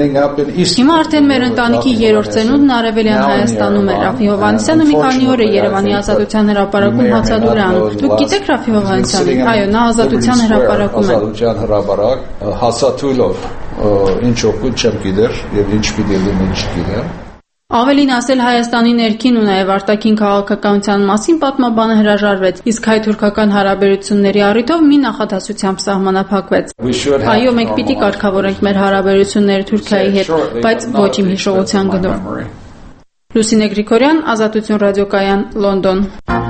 Հիմա արդեն մեր ընտանիքի երրորդ ծնունդն Արևելյան Հայաստանում է։ Ռաֆի Հովհաննիսյանը մի քանի օր է Երևանի Ազատության հրապարակում հացադուլ է անում։ Դուք գիտեք Ռաֆի Հովհաննիսյանին։ Այո, նա Ազատության հրապարակում է։ Ազատության հրապարակ հացաթույլով ինչ օգուտ չեմ գիտեր եւ ինչ պիտի լինի չգիտեմ։ Ավելին ասել Հայաստանի ներքին ու նաև արտաքին քաղաքականության մասին պատմաբանը հրաժարվեց, իսկ հայ-թուրքական հարաբերությունների առիթով մի նախադասությամբ սահմանափակվեց։ Այո, մենք պիտի կարգավորենք մեր հարաբերությունները Թուրքիայի հետ, բայց ոչ իմ հիշողության գնով։ Լուսինե Գրիգորյան, Ազատություն ռադիոկայան, Լոնդոն։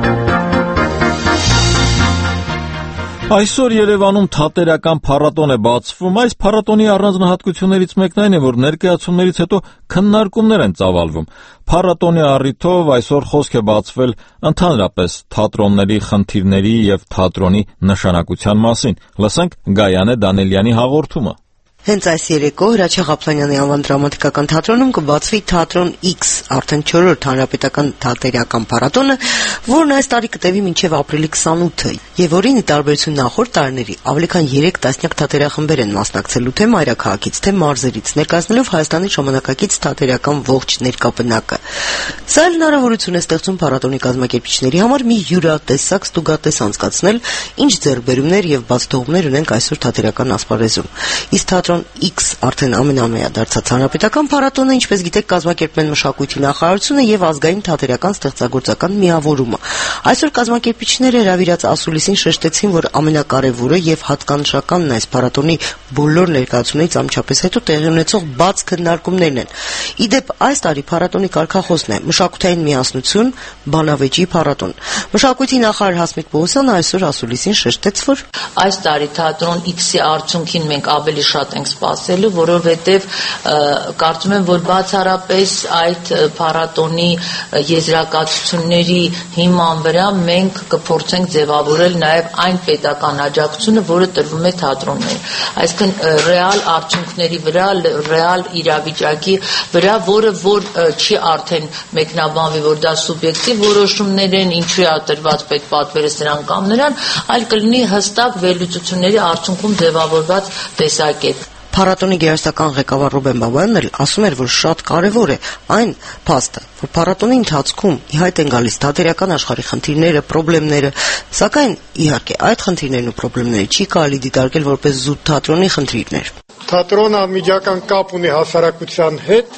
Այսօր Երևանում թատերական փառատոն է բացվում։ Այս փառատոնի առանձնահատկություններից մեկն այն է, որ ներկայացումներից հետո քննարկումներ են ծավալվում։ Փառատոնի առիթով այսօր խոսք է բացվել ընդհանրապես թատրոնների խնդիրների եւ թատրոնի նշանակության մասին։ Լսենք Գայանե Դանելյանի հաղորդումը։ Հենց այս երեկո Հրաչյա Ղափլանյանի անվան դրամատիկական թատրոնում կբացվի թատրոն X, արդեն 4-րդ հանրապետական թատերական փառատոնը, որն այս տարի կտևի մինչև ապրիլի 28-ը, եւ որին ի տարբերություն նախորդ տարիների ավելի քան 3 տասնյակ թատերախմբեր են մասնակցելու թե մայրաքաղաքից, թե մարզերից, ներկայացնելով Հայաստանի ժամանակակից թատերական ողջ ներկապնակը։ Սա հնարավորություն է ստեղծում փառատոնի կազմակերպիչների համար մի յուրատեսակ ստուգատես անցկացնել, ինչ ձեռքբերումներ եւ բացթողումներ ունենք այսօր թատերական ասպարեզում։ Իսկ Թատրոն X արդեն ամենամեա դարձած հանրապետական փառատոնը, ինչպես գիտեք, կազմակերպել են Մշակույթի նախարարությունը եւ ազգային թատերական ստեղծագործական միավորումը։ Այսօր կազմակերպիչները հրավիրած ասուլիսին շեշտեցին, որ ամենակարևորը եւ հատկանշականն այս փառատոնի բոլոր ներկայացումներից անմիջապես հետո տեղի ունեցող բաց քննարկումներն են։ Իդեպ այս տարի փառատոնի կարգախոսն է մշակութային միասնություն, բանավեճի փառատոն։ Մշակույթի նախարար Հասմիկ Պողոսյանը այսօր ասուլիսին շեշտեց, որ այս տարի Թատրոն X-ի արդյունքին մենք ավելի շատ ենք սպասելու, որովհետև կարծում եմ, որ բացառապես այդ փառատոնի եզրակացությունների հիման վրա մենք կփորձենք ձևավորել նաև այն պետական աջակցությունը, որը տրվում է թատրոններին։ Այսինքն ռեալ արդյունքների վրա, ռեալ իրավիճակի վրա, որը որ չի արդեն մեկնաբանվի, որ դա սուբյեկտիվ որոշումներ են, ինչու է տրված պետպատվերը սրան կամ նրան, այլ կլինի հստակ վերլուծությունների արդյունքում ձևավորված տեսակետ։ Փառատոնի գերաստական ղեկավար Ռուբեն Բաբայանն էլ ասում էր, որ շատ կարևոր է այն փաստը, որ փառատոնի ընթացքում ի հայտ են գալիս թատերական աշխարհի խնդիրները, խնդիրները, սակայն իհարկե այդ խնդիրներն ու խնդիրները չի կարելի դիտարկել որպես զուտ թատրոնի խնդիրներ։ Թատրոնը անմիջական կապ ունի հասարակության հետ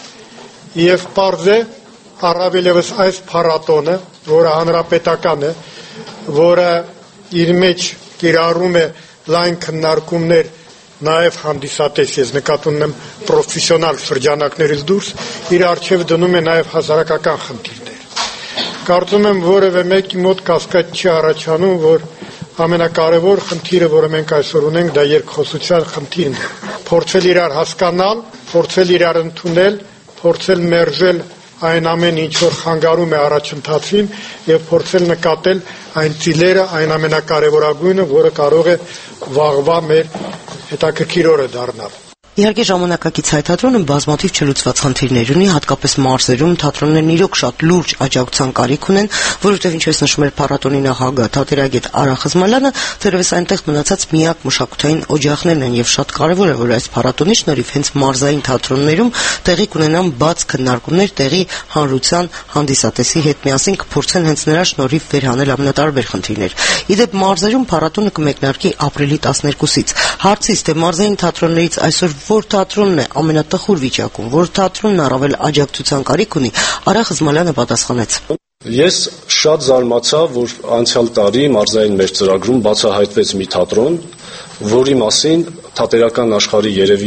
եւ պարզ է առավելևս այս փառատոնը, որը հանրապետական է, որը իր մեջ կիրառում է լայն քննարկումներ, նաև հանդիսատես, ես նկատում եմ պրոֆեսիոնալ շրջանակներից դուրս, իր առջև դնում է նաև հասարակական խնդիրներ։ Կարծում եմ, որևէ մեկի մոտ կասկած չի առաջանում, որ ամենակարևոր խնդիրը, որը մենք այսօր ունենք, դա երկխոսության խնդիրն է։ Փորձել իրար հասկանալ, փորձել իրար ընդունել, փորձել մերժել այն ամեն ինչ որ խանգարում է առաջընթացին եւ փորձել նկատել այն ծիլերը, այն ամենակարևորագույնը, որը կարող է վաղվա մեր հետաքրքիր օրը դառնալ։ Իհարկե ժամանակակից հայ թատրոնը բազմաթիվ չլուծված խնդիրներ ունի, հատկապես մարզերում թատրոններն իրոք շատ լուրջ աջակցության կարիք ունեն, որովհետև ինչպես նշում էր փառատոնի նախագահ թատերագետ Արա Խզմալյանը, թերևս այնտեղ մնացած միակ մշակութային օջախներն են եւ շատ կարեւոր է, որ այս փառատոնի շնորհիվ հենց մարզային թատրոններում տեղի կունենան բաց քննարկումներ տեղի հանրության հանդիսատեսի հետ միասին կփորձեն հենց նրա շնորհիվ վերհանել ամենատարբեր խնդիրներ։ Իդեպ մարզերում փառատոնը կմեկնարկի ապրիլի 12-ից։ Հարցից թե մարզային թատրոններից այսօր որ թատրոնն է ամենատխուր վիճակում, որ թատրոնն առավել աջակցության կարիք ունի, Արա Խզմալյանը պատասխանեց. Ես շատ զարմացա, որ անցյալ տարի մարզային մեր ծրագրում բացահայտվեց մի թատրոն, որի մասին թատերական աշխարհի երևի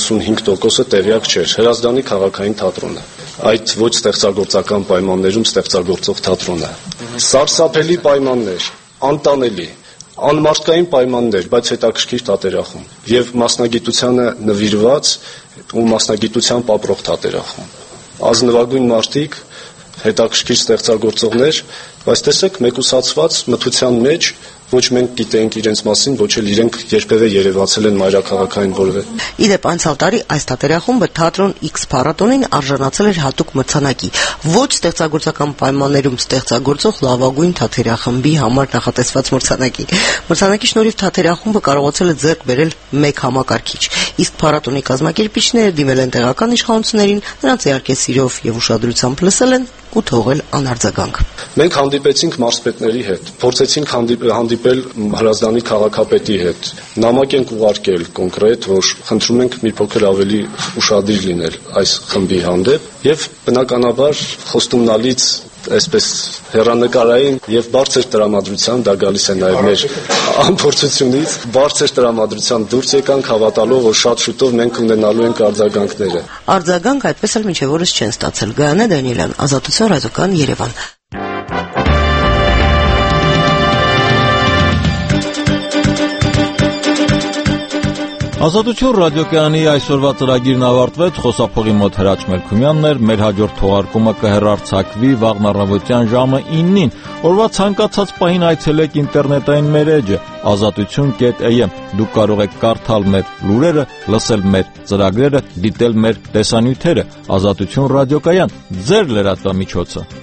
95%-ը տեղյակ չէր, Հրազդանի քաղաքային թատրոնը։ Այդ ոչ ստեղծագործական պայմաններում ստեղծագործող թատրոնը։ Սարսափելի պայմաններ, անտանելի, անմարդկային պայմաններ, բայց հետաքրքիր թատերախում եւ մասնագիտությանը նվիրված ու մասնագիտության ապրող թատերախում։ Ազնվագույն մարդիկ, հետաքրքիր ստեղծագործողներ, բայց տեսեք մեկուսացված մթության մեջ ոչ մենք գիտենք իրենց մասին, ոչ էլ իրենք երբևէ երևացել են մայրաքաղաքային որևէ։ Իդեպ անցյալ տարի այս թատերախումբը թատրոն X փառատոնին արժանացել էր հատուկ մրցանակի։ Ոչ ստեղծագործական պայմաններում ստեղծագործող լավագույն թատերախմբի համար նախատեսված մրցանակի։ Մրցանակի շնորհիվ թատերախումբը կարողացել է ձեռք բերել 1 համակարգիչ, իսկ փառատոնի կազմակերպիչները դիմել են տեղական իշխանություններին, նրանց իհարկե սիրով եւ ուշադրությամբ լսել են ու թողել անարձագանք։ Մենք հանդիպեցինք մարզպետների հետ, փորձեցինք հանդիպել Հրազդանի քաղաքապետի հետ։ Նամակ ենք ուղարկել կոնկրետ, որ խնդրում ենք մի փոքր ավելի ուշադիր լինել այս խմբի հանդեպ եւ բնականաբար խոստումնալից այսպես հեռանկարային եւ բարձր տրամադրության, դա գալիս է նաեւ մեր ամփոփությունից, բարձր տրամադրության դուրս եկանք հավատալով, որ շատ շուտով մենք ունենալու ենք արձագանքները։ Արձագանք այդպես էլ մինչև օրս չեն ստացել։ Գայանե Դանիելյան, Ազատություն ռադիոկայան, Երևան։ Ազատություն ռադիոկայանի այսօրվա ծրագիրն ավարտվեց, խոսափողի մոտ Հրաչ Մելքումյանն էր, մեր հաջորդ թողարկումը կհեռարձակվի վաղն առավոտյան ժամը 9-ին, օրվա ցանկացած պահին այցելեք ինտերնետային մեր էջը azatutun.am, դուք կարող եք կարդալ մեր լուրերը, լսել մեր ծրագրերը, դիտել մեր տեսանյութերը, Ազատություն ռադիոկայան, ձեր լրատվամիջոցը։